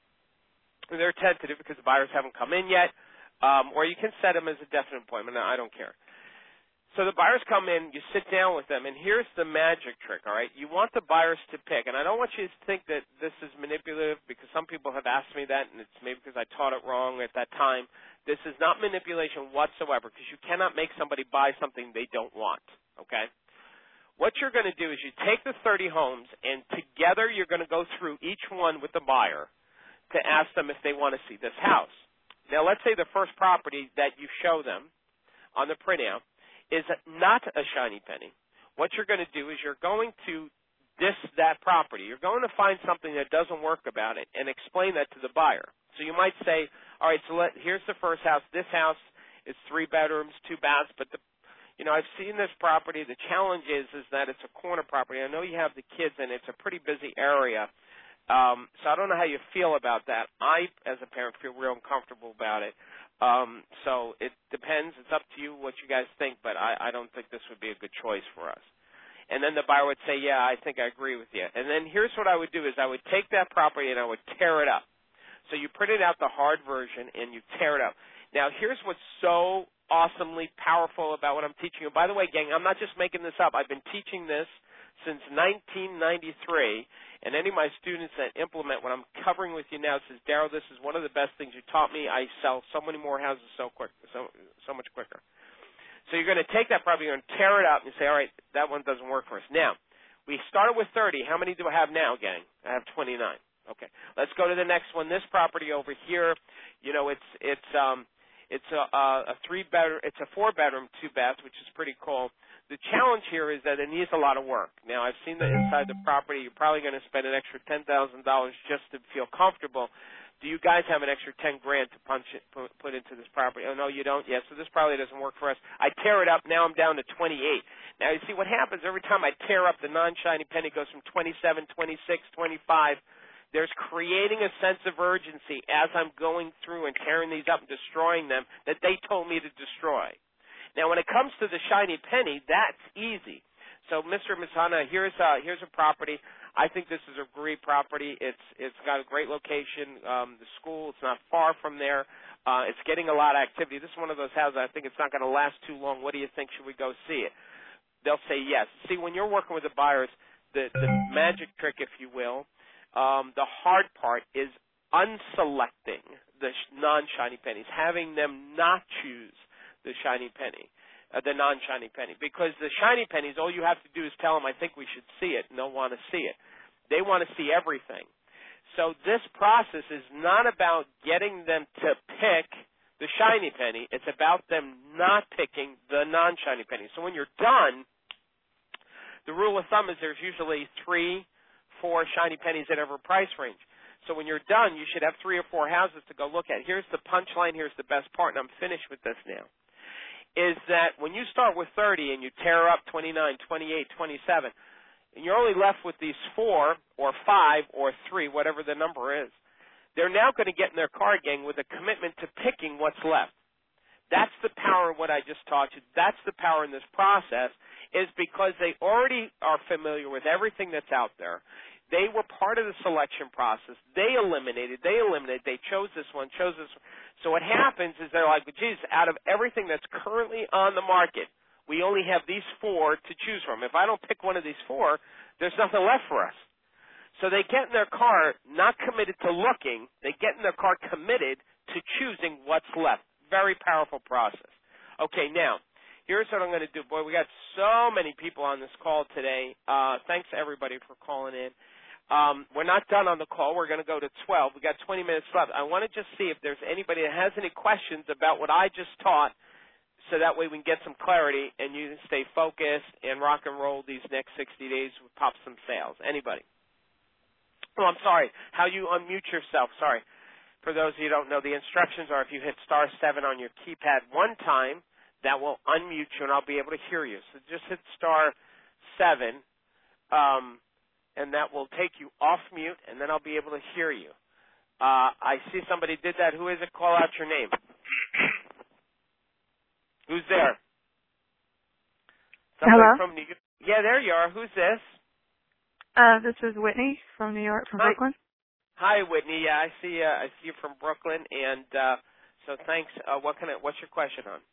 And they're tentative because the buyers haven't come in yet, um, or you can set them as a definite appointment. I don't care. So the buyers come in, you sit down with them, and here's the magic trick, all right? You want the buyers to pick, and I don't want you to think that this is manipulative because some people have asked me that, and it's maybe because I taught it wrong at that time. This is not manipulation whatsoever because you cannot make somebody buy something they don't want, okay? What you're going to do is you take the thirty homes, and together you're going to go through each one with the buyer to ask them if they want to see this house. Now, let's say the first property that you show them on the printout is not a shiny penny. What you're going to do is you're going to diss that property. You're going to find something that doesn't work about it and explain that to the buyer. So you might say, all right, so let, here's the first house. This house is three bedrooms, two baths, but the, you know, I've seen this property. The challenge is is that it's a corner property. I know you have the kids, and it's a pretty busy area. Um, so I don't know how you feel about that. I, as a parent, feel real uncomfortable about it. Um, so it depends. It's up to you what you guys think, but I, I don't think this would be a good choice for us. And then the buyer would say, yeah, I think I agree with you. And then here's what I would do is I would take that property and I would tear it up. So you printed out the hard version and you tear it up. Now, here's what's so awesomely powerful about what I'm teaching you. By the way, gang, I'm not just making this up. I've been teaching this since nineteen ninety-three, and any of my students that implement what I'm covering with you now says, Darryl, this is one of the best things you taught me. I sell so many more houses so quick, so so much quicker. So you're going to take that property, you're going to tear it up, and you say, all right, that one doesn't work for us. Now, we started with thirty. How many do I have now, gang? I have twenty-nine. Okay, let's go to the next one. This property over here, you know, it's it's um it's a a three bedroom, it's a four bedroom, two bath, which is pretty cool. The challenge here is that it needs a lot of work. Now, I've seen the inside the property. You're probably going to spend an extra ten thousand dollars just to feel comfortable. Do you guys have an extra ten grand to punch it, put, put into this property? Oh, no, you don't? Yes, so this probably doesn't work for us. I tear it up. Now I'm down to twenty-eight. Now, you see what happens every time I tear up, the non-shiny penny goes from twenty-seven, twenty-six, twenty-five There's creating a sense of urgency as I'm going through and tearing these up and destroying them that they told me to destroy. Now, when it comes to the shiny penny, that's easy. So, Mister Misana, here's a, here's a property. I think this is a great property. It's it's got a great location. Um, the school, it's not far from there. Uh, it's getting a lot of activity. This is one of those houses I think it's not going to last too long. What do you think? Should we go see it? They'll say yes. See, when you're working with the buyers, the, the magic trick, if you will, um, the hard part is unselecting the sh- non-shiny pennies, having them not choose the shiny penny, uh, the non-shiny penny. Because the shiny pennies, all you have to do is tell them, I think we should see it, and they'll want to see it. They want to see everything. So this process is not about getting them to pick the shiny penny. It's about them not picking the non-shiny penny. So when you're done, the rule of thumb is there's usually three, four shiny pennies at every price range. So when you're done, you should have three or four houses to go look at. Here's the punchline. Here's the best part, and I'm finished with this now, is that when you start with thirty and you tear up twenty-nine, twenty-eight, twenty-seven, and you're only left with these four or five or three, whatever the number is, they're now going to get in their car, gang, with a commitment to picking what's left. That's the power of what I just taught you. That's the power in this process, is because they already are familiar with everything that's out there. They were part of the selection process. They eliminated, they eliminated, they chose this one, chose this one. So what happens is they're like, geez, out of everything that's currently on the market, we only have these four to choose from. If I don't pick one of these four, there's nothing left for us. So they get in their car not committed to looking. They get in their car committed to choosing what's left. Very powerful process. Okay, now, here's what I'm going to do. Boy, we got so many people on this call today. Uh, thanks, everybody, for calling in. Um, we're not done on the call. We're going to go to twelve. We got twenty minutes left. I want to just see if there's anybody that has any questions about what I just taught, so that way we can get some clarity and you can stay focused and rock and roll these next sixty days with Pop Some Sales. Anybody? Oh, I'm sorry. How you unmute yourself. Sorry. For those of you who don't know, the instructions are if you hit star seven on your keypad one time, that will unmute you and I'll be able to hear you. So just hit star seven, um, and that will take you off mute, and then I'll be able to hear you. Uh, I see somebody did that. Who is it? Call out your name. Who's there? Somebody Hello? from New York. Yeah, there you are. Who's this? Uh, this is Whitney from New York, from Hi. Brooklyn. Hi, Whitney. Yeah, I see. Uh, I see you from Brooklyn, and uh, so thanks. Uh, what can I, what's your question on?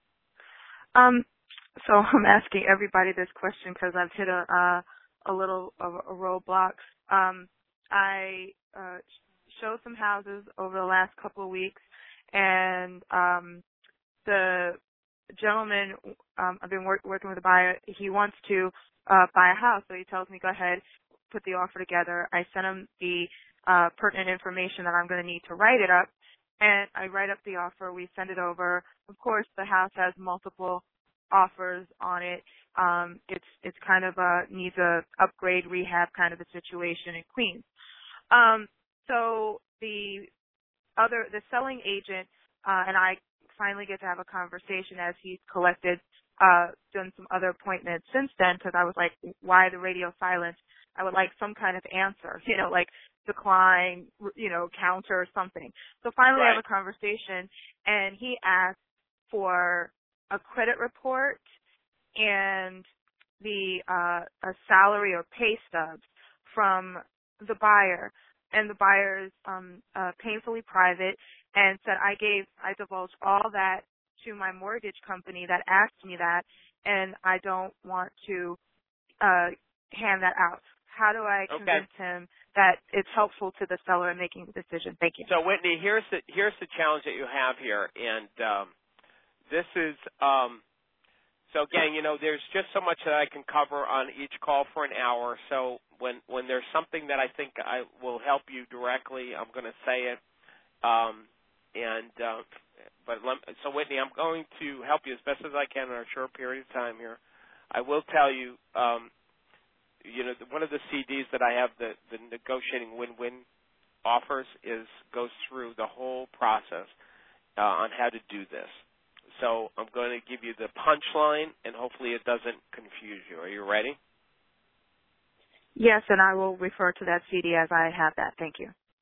Um, so I'm asking everybody this question because I've hit a uh, a little of a roadblock. Um, I uh, showed some houses over the last couple of weeks, and um, the gentleman um, I've been work, working with a buyer. He wants to uh, buy a house, so he tells me, "Go ahead, put the offer together." I sent him the uh, pertinent information that I'm going to need to write it up, and I write up the offer. We send it over. Of course, the house has multiple offers on it. Um, it's it's kind of a needs a upgrade, rehab kind of a situation in Queens. Um, so the other the selling agent uh, and I finally get to have a conversation as he's collected, uh, done some other appointments since then, because I was like, why the radio silence? I would like some kind of answer, you know, like decline, you know, counter or something. So finally Right. I have a conversation, and he asked for a credit report and the uh, a salary or pay stubs from the buyer. And the buyer is um, uh, painfully private, and said I gave, I divulged all that to my mortgage company that asked me that, and I don't want to uh, hand that out. How do I Okay. convince him that it's helpful to the seller in making the decision? Thank you. So, Whitney, here's the here's the challenge that you have here, and um, this is um, so again, you know, there's just so much that I can cover on each call for an hour. So when when there's something that I think I will help you directly, I'm going to say it. Um, and uh, but let, so Whitney, I'm going to help you as best as I can in a short period of time here. I will tell you. Um, You know, one of the C Ds that I have, the, the negotiating win-win offers, is goes through the whole process uh, on how to do this. So I'm going to give you the punchline, and hopefully it doesn't confuse you. Are you ready? Yes, and I will refer to that C D as I have that. Thank you.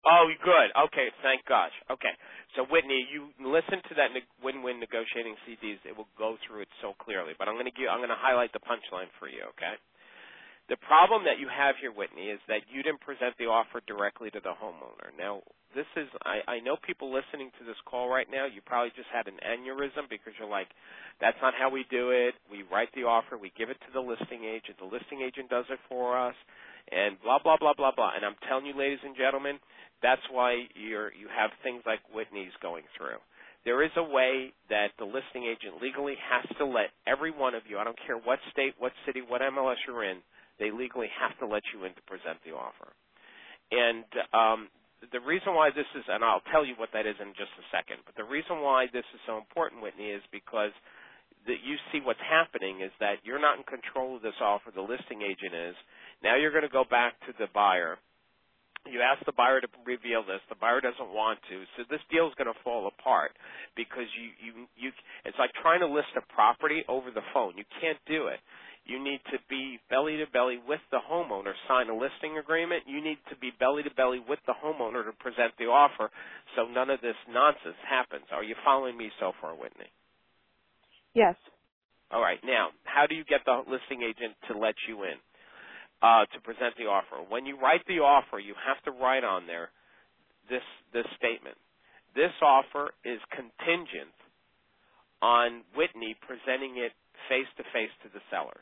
Oh, good. Okay, thank gosh. Okay. So, Whitney, you listen to that ne- win-win negotiating C Ds. It will go through it so clearly. But I'm going to give, I'm going to highlight the punchline for you, okay? The problem that you have here, Whitney, is that you didn't present the offer directly to the homeowner. Now, this is, I, I know people listening to this call right now, you probably just had an aneurysm because you're like, that's not how we do it. We write the offer. We give it to the listing agent. The listing agent does it for us, and blah, blah, blah, blah, blah. And I'm telling you, ladies and gentlemen, that's why you're, you have things like Whitney's going through. There is a way that the listing agent legally has to let every one of you, I don't care what state, what city, what M L S you're in, they legally have to let you in to present the offer. And um, the reason why this is, and I'll tell you what that is in just a second, but the reason why this is so important, Whitney, is because that you see what's happening is that you're not in control of this offer, the listing agent is. Now you're going to go back to the buyer. You ask the buyer to reveal this. The buyer doesn't want to. So this deal is going to fall apart because you, you, you, it's like trying to list a property over the phone. You can't do it. You need to be belly-to-belly with the homeowner, sign a listing agreement. You need to be belly-to-belly with the homeowner to present the offer so none of this nonsense happens. Are you following me so far, Whitney? Yes. All right. Now, how do you get the listing agent to let you in uh, to present the offer? When you write the offer, you have to write on there this, this statement. This offer is contingent on Whitney presenting it face-to-face to the sellers.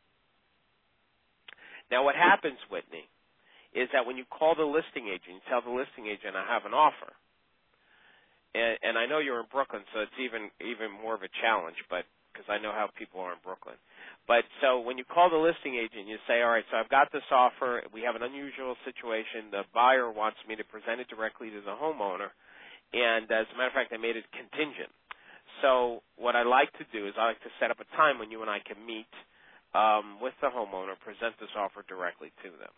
Now, what happens, Whitney, is that when you call the listing agent, you tell the listing agent, I have an offer. And, and I know you're in Brooklyn, so it's even even more of a challenge, but because I know how people are in Brooklyn. But so when you call the listing agent, you say, all right, so I've got this offer. We have an unusual situation. The buyer wants me to present it directly to the homeowner. And as a matter of fact, I made it contingent. So what I like to do is I like to set up a time when you and I can meet um, with the homeowner, present this offer directly to them.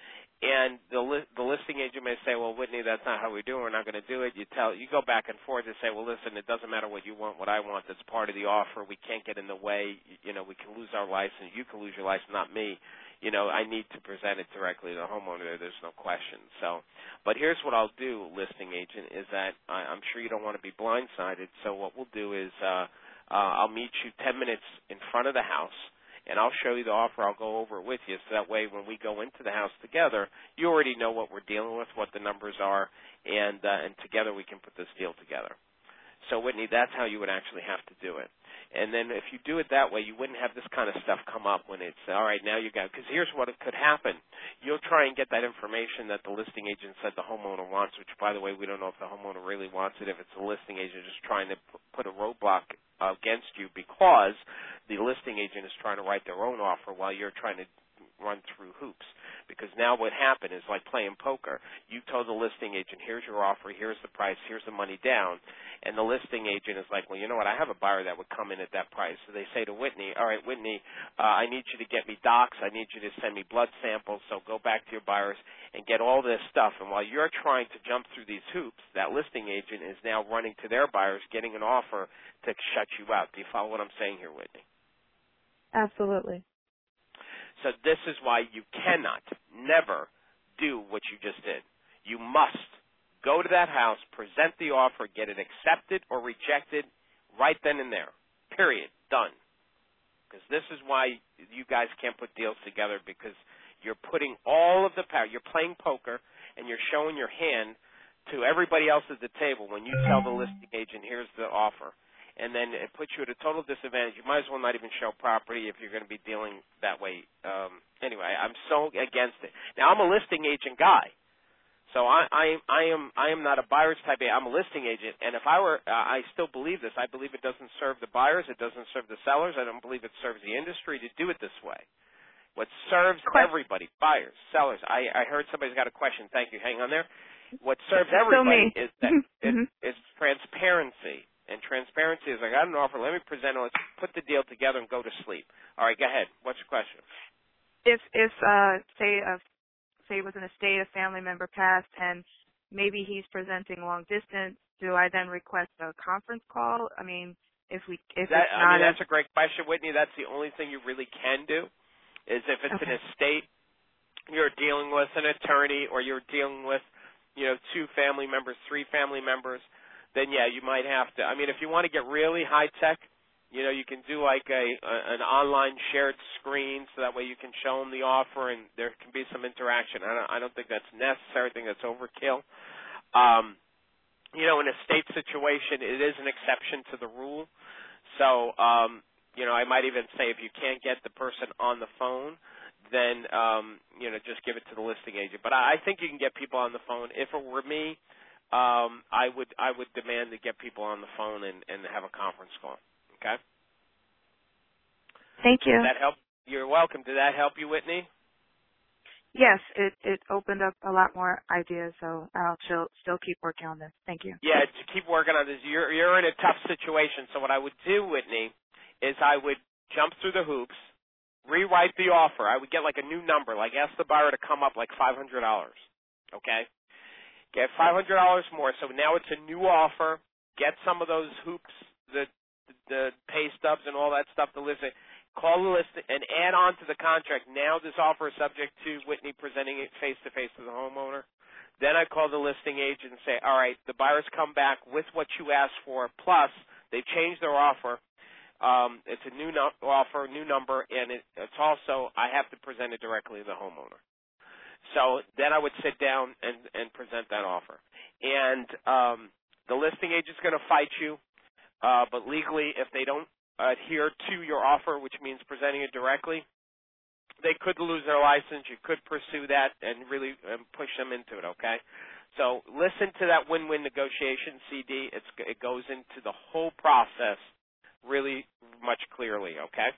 And the li- the listing agent may say, well, Whitney, that's not how we do it. We're not going to do it. You tell, you go back and forth and say, well, listen, it doesn't matter what you want, what I want. That's part of the offer. We can't get in the way. You know, we can lose our license. You can lose your license, not me. You know, I need to present it directly to the homeowner. There's no question. So, but here's what I'll do, listing agent, is that I, I'm sure you don't want to be blindsided. So what we'll do is uh, uh, I'll meet you ten minutes in front of the house, and I'll show you the offer. I'll go over it with you. So that way when we go into the house together, you already know what we're dealing with, what the numbers are, and uh, and together we can put this deal together. So, Whitney, that's how you would actually have to do it. And then if you do it that way, you wouldn't have this kind of stuff come up when it's, all right, now you got, because here's what it could happen. You'll try and get that information that the listing agent said the homeowner wants, which, by the way, we don't know if the homeowner really wants it, if it's the listing agent just trying to p- put a roadblock against you because the listing agent is trying to write their own offer while you're trying to run through hoops. Because now what happened is like playing poker. You told the listing agent, here's your offer, here's the price, here's the money down. And the listing agent is like, well, you know what, I have a buyer that would come in at that price. So they say to Whitney, all right, Whitney, uh, I need you to get me docs. I need you to send me blood samples. So go back to your buyers and get all this stuff. And while you're trying to jump through these hoops, that listing agent is now running to their buyers, getting an offer to shut you out. Do you follow what I'm saying here, Whitney? Absolutely. So this is why you cannot, never do what you just did. You must go to that house, present the offer, get it accepted or rejected right then and there. Period. Done. Because this is why you guys can't put deals together, because you're putting all of the power. You're playing poker and you're showing your hand to everybody else at the table when you tell the listing agent, here's the offer. And then it puts you at a total disadvantage. You might as well not even show property if you're going to be dealing that way. Um, anyway, I'm so against it. Now, I'm a listing agent guy, so I, I, I am I am not a buyer's type A. I'm a listing agent, and if I were, uh, I still believe this. I believe it doesn't serve the buyers. It doesn't serve the sellers. I don't believe it serves the industry to do it this way. What serves everybody, buyers, sellers. I, I heard somebody's got a question. Thank you. Hang on there. What serves everybody is that it, it's transparency. And transparency is, I got an offer, let me present it, let's put the deal together and go to sleep. All right, go ahead. What's your question? If, if uh, say, a, say it was an estate, a family member passed, and maybe he's presenting long distance, do I then request a conference call? I mean, if we, if that, it's I not mean, a, that's a great question, Whitney. That's the only thing you really can do, is if it's okay. an estate, you're dealing with an attorney, or you're dealing with you know, two family members, three family members, then yeah, you might have to. I mean, if you want to get really high tech, you know, you can do like a, a an online shared screen, so that way you can show them the offer and there can be some interaction. I don't, I don't think that's necessary. I think that's overkill. Um, you know, in a state situation, it is an exception to the rule. So, um, you know, I might even say if you can't get the person on the phone, then, um, you know, just give it to the listing agent. But I, I think you can get people on the phone. If it were me, um, I would I would demand to get people on the phone and, and have a conference call. Okay? Thank you. Did that help? You're welcome. Did that help you, Whitney? Yes, it, it opened up a lot more ideas, so I'll still, still keep working on this. Thank you. Yeah, to keep working on this. You're, you're in a tough situation, so what I would do, Whitney, is I would jump through the hoops, rewrite the offer. I would get like a new number, like ask the buyer to come up like five hundred dollars, okay? Get five hundred dollars more, so now it's a new offer. Get some of those hoops, the, the pay stubs and all that stuff to list it. Call the list and add on to the contract. Now this offer is subject to Whitney presenting it face-to-face to the homeowner. Then I call the listing agent and say, all right, the buyers come back with what you asked for, plus they've changed their offer. Um, it's a new no- offer, new number, and it, it's also I have to present it directly to the homeowner. So then I would sit down and, and present that offer. And um, the listing agent's going to fight you, uh, but legally if they don't adhere to your offer, which means presenting it directly, they could lose their license. You could pursue that and really um, push them into it, okay? So listen to that win-win negotiation C D. It's, it goes into the whole process really much clearly, okay?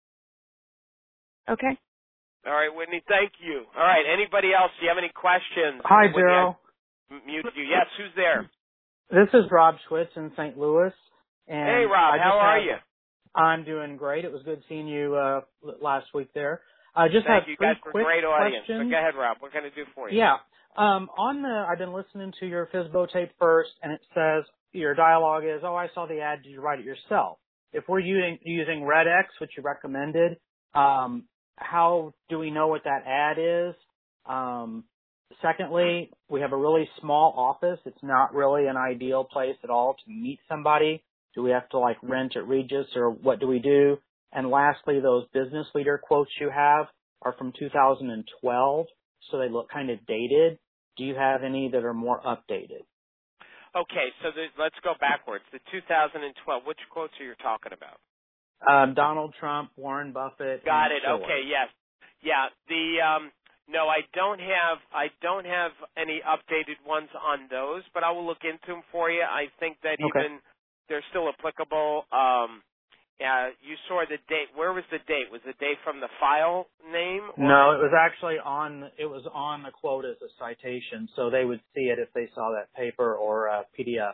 Okay. All right, Whitney, thank you. All right, anybody else? Do you have any questions? Hi, Whitney, Daryl. I mute you. Yes, who's there? This is Rob Schwitz in Saint Louis. And hey, Rob, I just how are have, you? I'm doing great. It was good seeing you uh, last week there. I just Thank have you. three guys were a quick great audience. questions. So go ahead, Rob. What can I do for you? Yeah. Um, on the, I've been listening to your FISBO tape first, and it says your dialogue is, oh, I saw the ad. Did you write it yourself? If we're using using RedX, which you recommended, um, how do we know what that ad is? Um, secondly, we have a really small office. It's not really an ideal place at all to meet somebody. Do we have to like rent at Regis, or what do we do? And lastly, those business leader quotes you have are from two thousand twelve, so they look kind of dated. Do you have any that are more updated? Okay, so the, let's go backwards. The two thousand twelve, which quotes are you talking about? Um, Donald Trump, Warren Buffett. Got and it. Schiller. Okay, yes. Yeah, the um no, I don't have I don't have any updated ones on those, but I will look into them for you. I think that Okay. even they're still applicable. Um yeah, you saw the date. Where was the date? Was the date from the file name? Or? No, it was actually on. It was on the quote as a citation, so they would see it if they saw that paper or uh, P D F.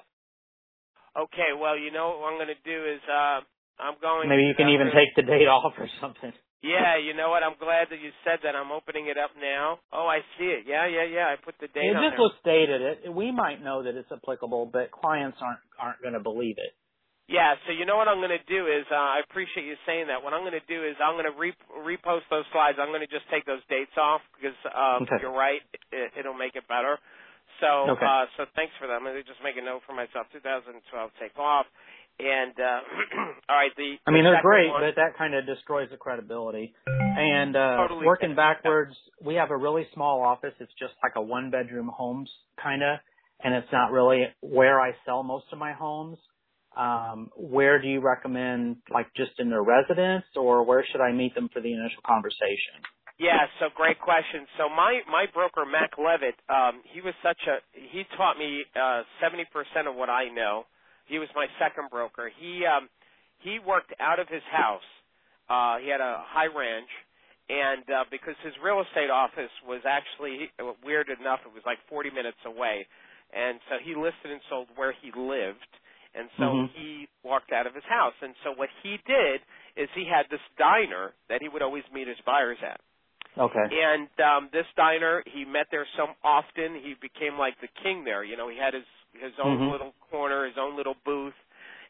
Okay, well, you know what I'm going to do is uh, I'm going. Maybe you can uh, even take the date off or something. Yeah, you know what? I'm glad that you said that. I'm opening it up now. Oh, I see it. Yeah, yeah, yeah. I put the date It on just there. looks dated. It we might know that it's applicable, but clients aren't aren't going to believe it. Yeah, so you know what I'm going to do is, uh, I appreciate you saying that. What I'm going to do is I'm going to re- repost those slides. I'm going to just take those dates off because um, Okay. you're right. It, it'll make it better. So Okay. uh, so thanks for that. I'm going to just make a note for myself. two thousand twelve, take off. And, uh, all right, the I mean, the they're great, one, but that kind of destroys the credibility. And uh, Totally working fair. backwards, we have a really small office. It's just like a one-bedroom homes kind of, and it's not really where I sell most of my homes. Um, where do you recommend, like just in their residence, or where should I meet them for the initial conversation? Yeah, so great question. So my, my broker, Mac Levitt, um, he was such a, he taught me uh, seventy percent of what I know. He was my second broker. He, um, he worked out of his house. Uh, he had a high ranch, and uh, because his real estate office was actually, weird enough, it was like forty minutes away. And so he listed and sold where he lived. And so Mm-hmm. he walked out of his house. And so what he did is he had this diner that he would always meet his buyers at. Okay. And um, this diner, he met there so often, he became like the king there. You know, he had his, his own Mm-hmm. little corner, his own little booth.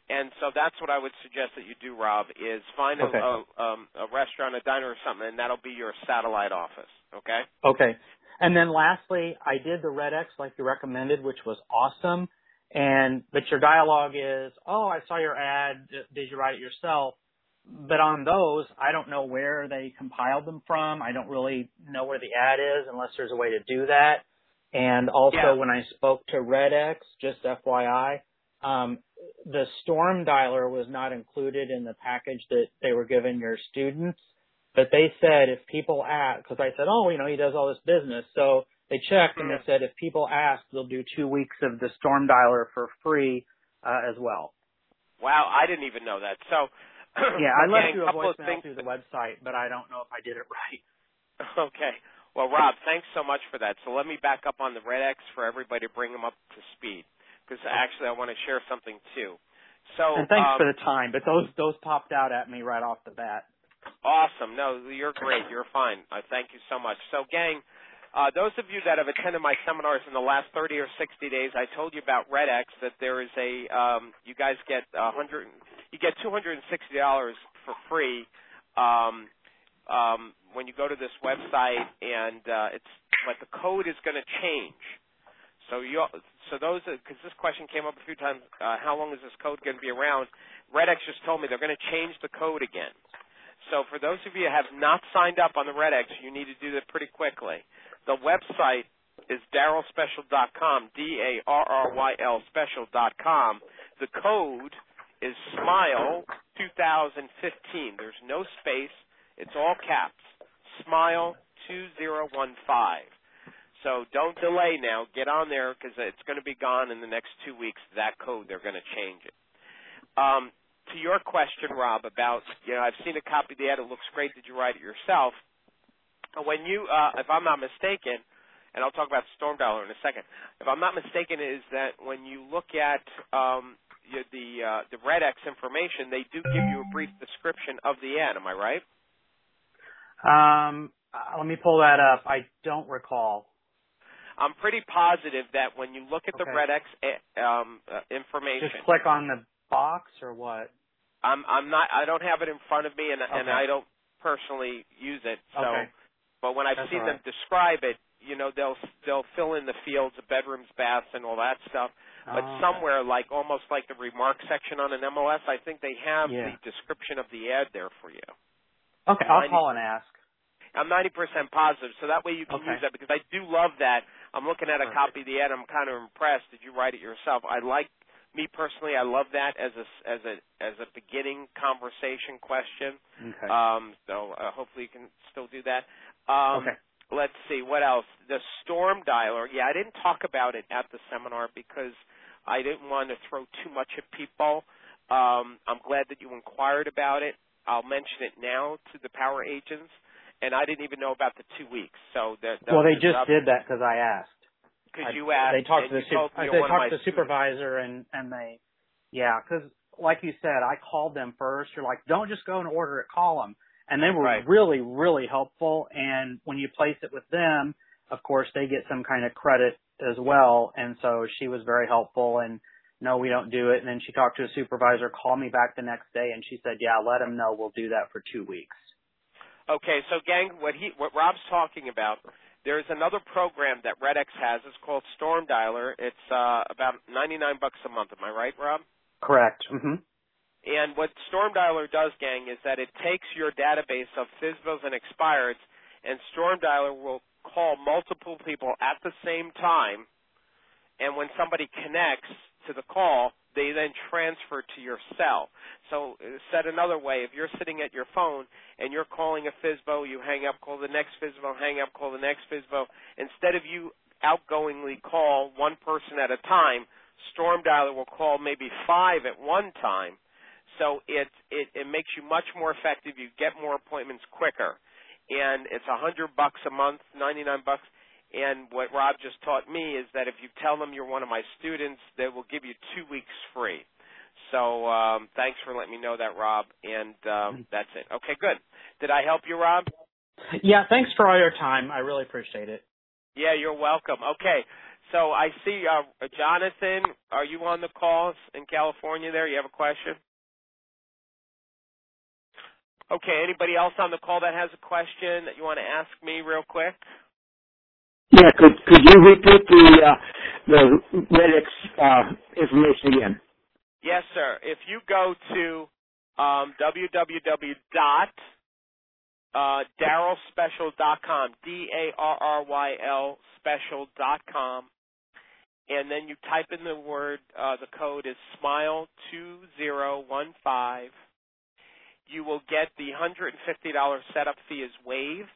And so that's what I would suggest that you do, Rob, is find a, Okay. a, um, a restaurant, a diner or something, and that'll be your satellite office, okay? Okay. And then lastly, I did the Red X like you recommended, which was awesome. And, but your dialogue is, oh, I saw your ad. Did you write it yourself? But on those, I don't know where they compiled them from. I don't really know where the ad is unless there's a way to do that. And also Yeah. when I spoke to Red X, just F Y I, um, the Storm Dialer was not included in the package that they were giving your students. But they said if people ask, because I said, oh, you know, he does all this business. So they checked and they said if people ask, they'll do two weeks of the Storm Dialer for free uh, as well. Wow, I didn't even know that. So, yeah, I left gang, you a couple of voicemail things. through the website, but I don't know if I did it right. Okay. Well, Rob, thanks so much for that. So let me back up on the Red X for everybody to bring them up to speed, because actually I want to share something too. So and thanks um, for the time, but those those popped out at me right off the bat. Awesome. No, you're great. You're fine. Uh, thank you so much. So, gang, uh, those of you that have attended my seminars in the last thirty or sixty days, I told you about Red X, that there is a, um, you guys get a hundred, you get two hundred sixty dollars for free um, um, when you go to this website, and uh, it's, but the code is going to change. So you, so those, because this question came up a few times, uh, how long is this code going to be around? Red X just told me they're going to change the code again. So for those of you who have not signed up on the Red X, you need to do that pretty quickly. The website is daryl special dot com, D A R R Y L special dot com. The code is SMILE twenty fifteen. There's no space. It's all caps. SMILE two thousand fifteen. So don't delay now. Get on there because it's going to be gone in the next two weeks. That code, they're going to change it. Um, To your question, Rob, about, you know, I've seen a copy of the ad. It looks great. Did you write it yourself? When you, uh, if I'm not mistaken, and I'll talk about Storm Dialer in a second, if I'm not mistaken, is that when you look at um, you, the uh, the Red X information, they do give you a brief description of the ad. Am I right? Um, uh, let me pull that up. I don't recall. I'm pretty positive that when you look at the Okay. Red X um, uh, information, Just click on the box or what? I'm I'm not I don't have it in front of me, and Okay. and I don't personally use it. So, Okay. but when I've That's seen all right. them describe it, you know, they'll they'll fill in the fields, the bedrooms, baths, and all that stuff. But Oh, okay. somewhere, like almost like the remark section on an M L S, I think they have Yeah. the description of the ad there for you. Okay, I'll ninety call and ask. I'm ninety percent positive, so that way you can Okay. use that, because I do love that. I'm looking at a Perfect. copy of the ad. I'm kind of impressed. Did you write it yourself? I like. Me personally, I love that as a as a as a beginning conversation question. Okay. Um, so uh, hopefully you can still do that. Um, okay. Let's see what else. The Storm Dialer. Yeah, I didn't talk about it at the seminar because I didn't want to throw too much at people. Um, I'm glad that you inquired about it. I'll mention it now to the power agents, and I didn't even know about the two weeks. So that, that Well, they just up, did that because I asked. Because you I, asked. they talked and to the you told me super, you're they one of talked my to the students. supervisor and and they, yeah, because like you said, I called them first. You're like, don't just go and order it, call them, and they were Right. really really helpful. And when you place it with them, of course, they get some kind of credit as well. And so she was very helpful. And no, we don't do it. And then she talked to a supervisor, called me back the next day, and she said, yeah, let them know we'll do that for two weeks. Okay, so gang, what he what Rob's talking about. There's another program that Red X has. It's called Storm Dialer. It's uh, about ninety-nine bucks a month. Am I right, Rob? Correct. Mm-hmm. And what Storm Dialer does, gang, is that it takes your database of F S B Os and expireds, and Storm Dialer will call multiple people at the same time. And when somebody connects to the call, they then transfer to your cell. So said another way, if you're sitting at your phone and you're calling a F S B O, you hang up, call the next F S B O, hang up, call the next F S B O. Instead of you outgoingly call one person at a time, Storm Dialer will call maybe five at one time. So it, it, it makes you much more effective. You get more appointments quicker. And it's a hundred bucks a month, ninety-nine bucks. And what Rob just taught me is that if you tell them you're one of my students, they will give you two weeks free. So um, thanks for letting me know that, Rob. And um, that's it. Okay, good. Did I help you, Rob? Yeah, thanks for all your time. I really appreciate it. Yeah, you're welcome. Okay, So I see uh, Jonathan. Are you on the call in California? There, you have a question? Okay. Anybody else on the call that has a question that you want to ask me real quick? Yeah. Could could you repeat the uh, the Redx uh, information again? Yes, sir. If you go to um, w w w dot darryl special dot com, D A R R Y L special dot com, and then you type in the word, uh, the code is smile two zero one five. You will get the one hundred fifty dollars setup fee is waived.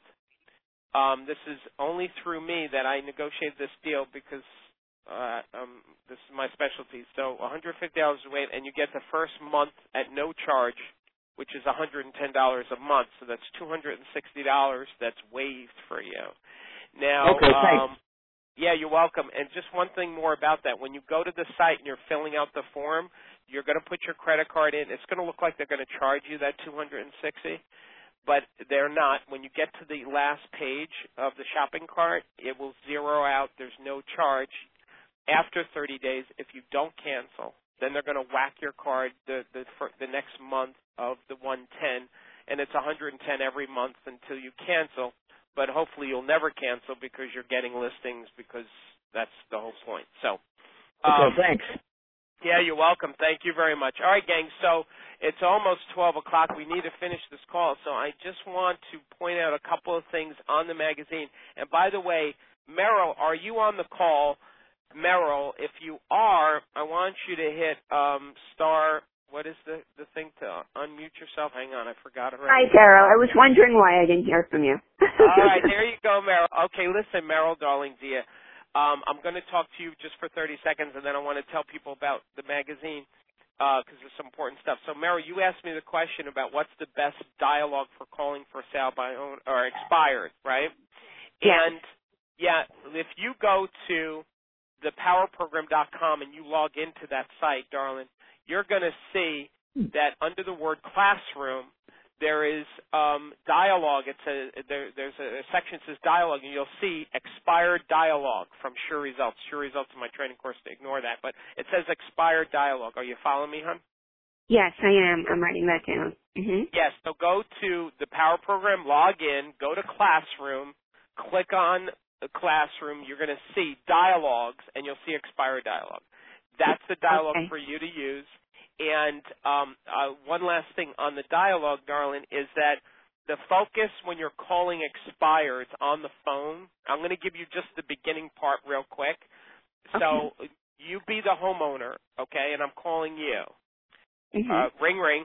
Um, this is only through me that I negotiated this deal because uh, um, this is my specialty. So one hundred fifty dollars is waived, and you get the first month at no charge, which is one hundred ten dollars a month. So that's two hundred sixty dollars that's waived for you. Now, okay, thanks. Um, yeah, you're welcome. And just one thing more about that. When you go to the site and you're filling out the form, you're going to put your credit card in. It's going to look like they're going to charge you that two hundred sixty dollars, but they're not. When you get to the last page of the shopping cart, it will zero out. There's no charge. After thirty days, if you don't cancel, then they're going to whack your card the the, for the next month of the one hundred ten, and it's one hundred ten every month until you cancel. But hopefully you'll never cancel because you're getting listings, because that's the whole point. So, um, okay, thanks. Yeah, you're welcome. Thank you very much. All right, gang, so it's almost twelve o'clock. We need to finish this call, so I just want to point out a couple of things on the magazine. And by the way, Merrill, are you on the call? Merrill, if you are, I want you to hit um, star. What is the, the thing to unmute yourself? Hang on, I forgot already. Hi, Darryl. I was wondering why I didn't hear from you. All right, there you go, Merrill. Okay, listen, Merrill, darling, dear. Um, I'm going to talk to you just for thirty seconds, and then I want to tell people about the magazine because uh, there's some important stuff. So, Merrill, you asked me the question about what's the best dialogue for calling for sale by own or expired, right? Yeah. And, yeah, if you go to the power program dot com and you log into that site, darling, you're going to see that under the word classroom, there is um, dialogue. It's a, there, there's a section that says dialogue, and you'll see expired dialogue from Sure Results. Sure Results in my training course, to ignore that. But it says expired dialogue. Are you following me, hon? Yes, I am. I'm writing that down. Mm-hmm. Yes, so go to the Power Program, log in, go to Classroom, click on the Classroom. You're going to see dialogues, and you'll see expired dialogue. That's the dialogue okay. for you to use. And um, uh, one last thing on the dialogue, darling, is that the focus when you're calling expires on the phone. I'm going to give you just the beginning part real quick. Okay. So you be the homeowner, okay, and I'm calling you. Mm-hmm. Uh, ring, ring.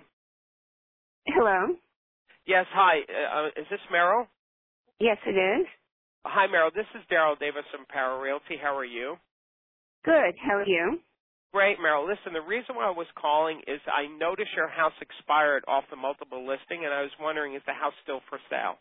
Hello? Yes, hi. Uh, is this Merrill? Yes, it is. Hi, Merrill. This is Darryl Davis from Power Realty. How are you? Good. How are you? Great, Merrill. Listen, the reason why I was calling is I noticed your house expired off the multiple listing, and I was wondering, is the house still for sale?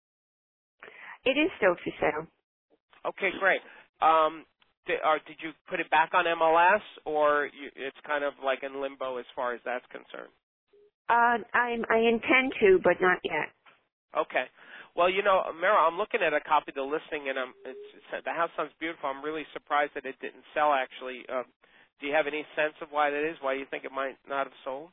It is still for sale. Okay, great. Um, did, or did you put it back on M L S, or you, it's kind of like in limbo as far as that's concerned? Uh, I'm, I intend to, but not yet. Okay. Well, you know, Merrill, I'm looking at a copy of the listing, and I'm, it's, it's, the house sounds beautiful. I'm really surprised that it didn't sell, actually. Uh, Do you have any sense of why that is, why you think it might not have sold?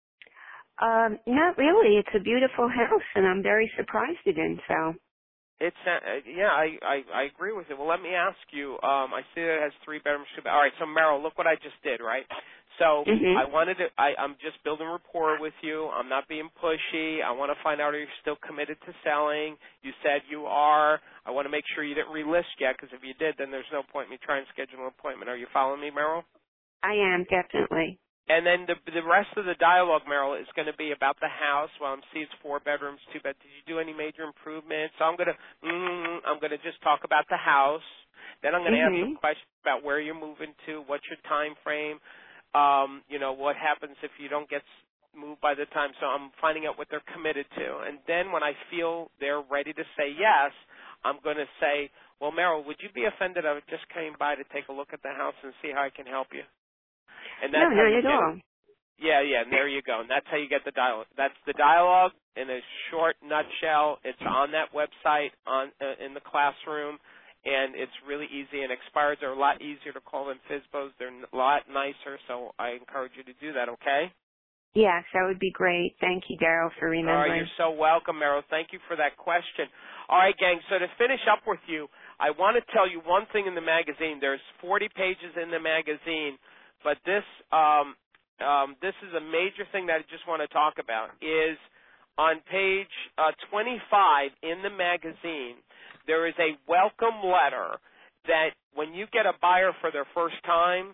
Um, not really. It's a beautiful house, and I'm very surprised it didn't sell. It's uh, yeah, I, I I agree with it. Well, let me ask you. Um, I see that it has three bedrooms. Two bed- All right, so Merrill, look what I just did, right? So mm-hmm. I wanted to. I, I'm just building rapport with you. I'm not being pushy. I want to find out if you're still committed to selling. You said you are. I want to make sure you didn't relist yet, because if you did, then there's no point in me trying to schedule an appointment. Are you following me, Merrill? I am, definitely. And then the the rest of the dialogue, Merrill, is going to be about the house. Well, I'm seeing it's four bedrooms, two beds. Did you do any major improvements? So I'm going to mm, I'm going to just talk about the house. Then I'm going to mm-hmm. ask some questions about where you're moving to, what's your time frame, um, you know, what happens if you don't get moved by the time. So I'm finding out what they're committed to. And then when I feel they're ready to say yes, I'm going to say, well, Merrill, would you be offended I just came by to take a look at the house and see how I can help you? And that's no, how not you at get all. it. Yeah, yeah, and there you go. And that's how you get the dialogue. That's the dialogue in a short nutshell. It's on that website on uh, in the classroom, and it's really easy, and expireds are a lot easier to call than F S B Os. They're a lot nicer, so I encourage you to do that, okay? Yes, that would be great. Thank you, Daryl, for remembering. All right, you're so welcome, Meryl. Thank you for that question. All right, gang, so to finish up with you, I want to tell you one thing in the magazine. There's forty pages in the magazine, but this um, um, this is a major thing that I just want to talk about, is on page uh, twenty-five in the magazine, there is a welcome letter that when you get a buyer for their first time,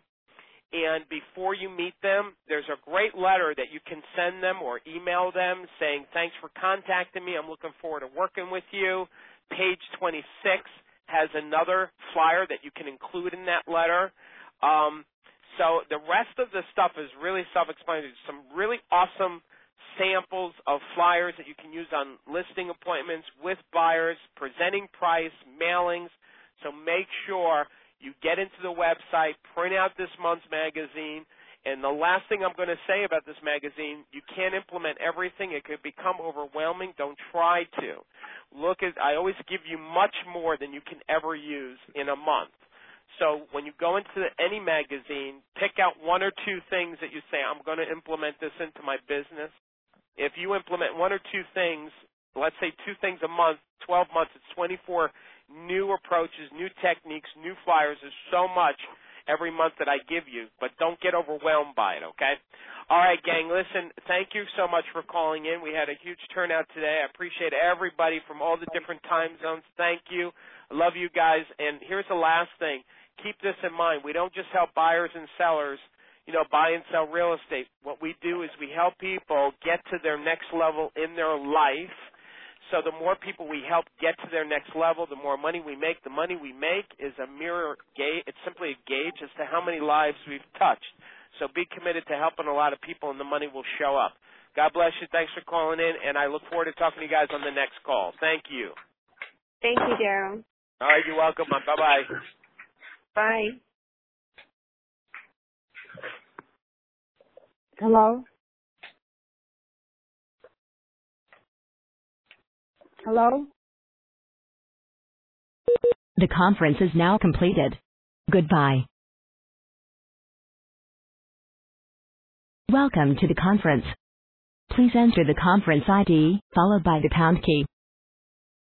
and before you meet them, there's a great letter that you can send them or email them saying, thanks for contacting me. I'm looking forward to working with you. Page twenty-six has another flyer that you can include in that letter. Um, so the rest of the stuff is really self-explanatory. Some really awesome samples of flyers that you can use on listing appointments with buyers, presenting price, mailings. So make sure you get into the website, print out this month's magazine, and the last thing I'm going to say about this magazine, you can't implement everything. It could become overwhelming. Don't try to. Look at, I always give you much more than you can ever use in a month. So when you go into any magazine, pick out one or two things that you say, I'm going to implement this into my business. If you implement one or two things, let's say two things a month, twelve months, it's twenty-four new approaches, new techniques, new flyers. There's so much every month that I give you, but don't get overwhelmed by it, okay? All right, gang, listen, thank you so much for calling in. We had a huge turnout today. I appreciate everybody from all the different time zones. Thank you. I love you guys. And here's the last thing. Keep this in mind. We don't just help buyers and sellers, you know, buy and sell real estate. What we do is we help people get to their next level in their life. So the more people we help get to their next level, the more money we make. The money we make is a mirror gauge. It's simply a gauge as to how many lives we've touched. So be committed to helping a lot of people, and the money will show up. God bless you. Thanks for calling in, and I look forward to talking to you guys on the next call. Thank you. Thank you, Daryl. All right, you're welcome. Bye-bye. Bye. Hello? Hello? The conference is now completed. Goodbye. Welcome to the conference. Please enter the conference I D, followed by the pound key.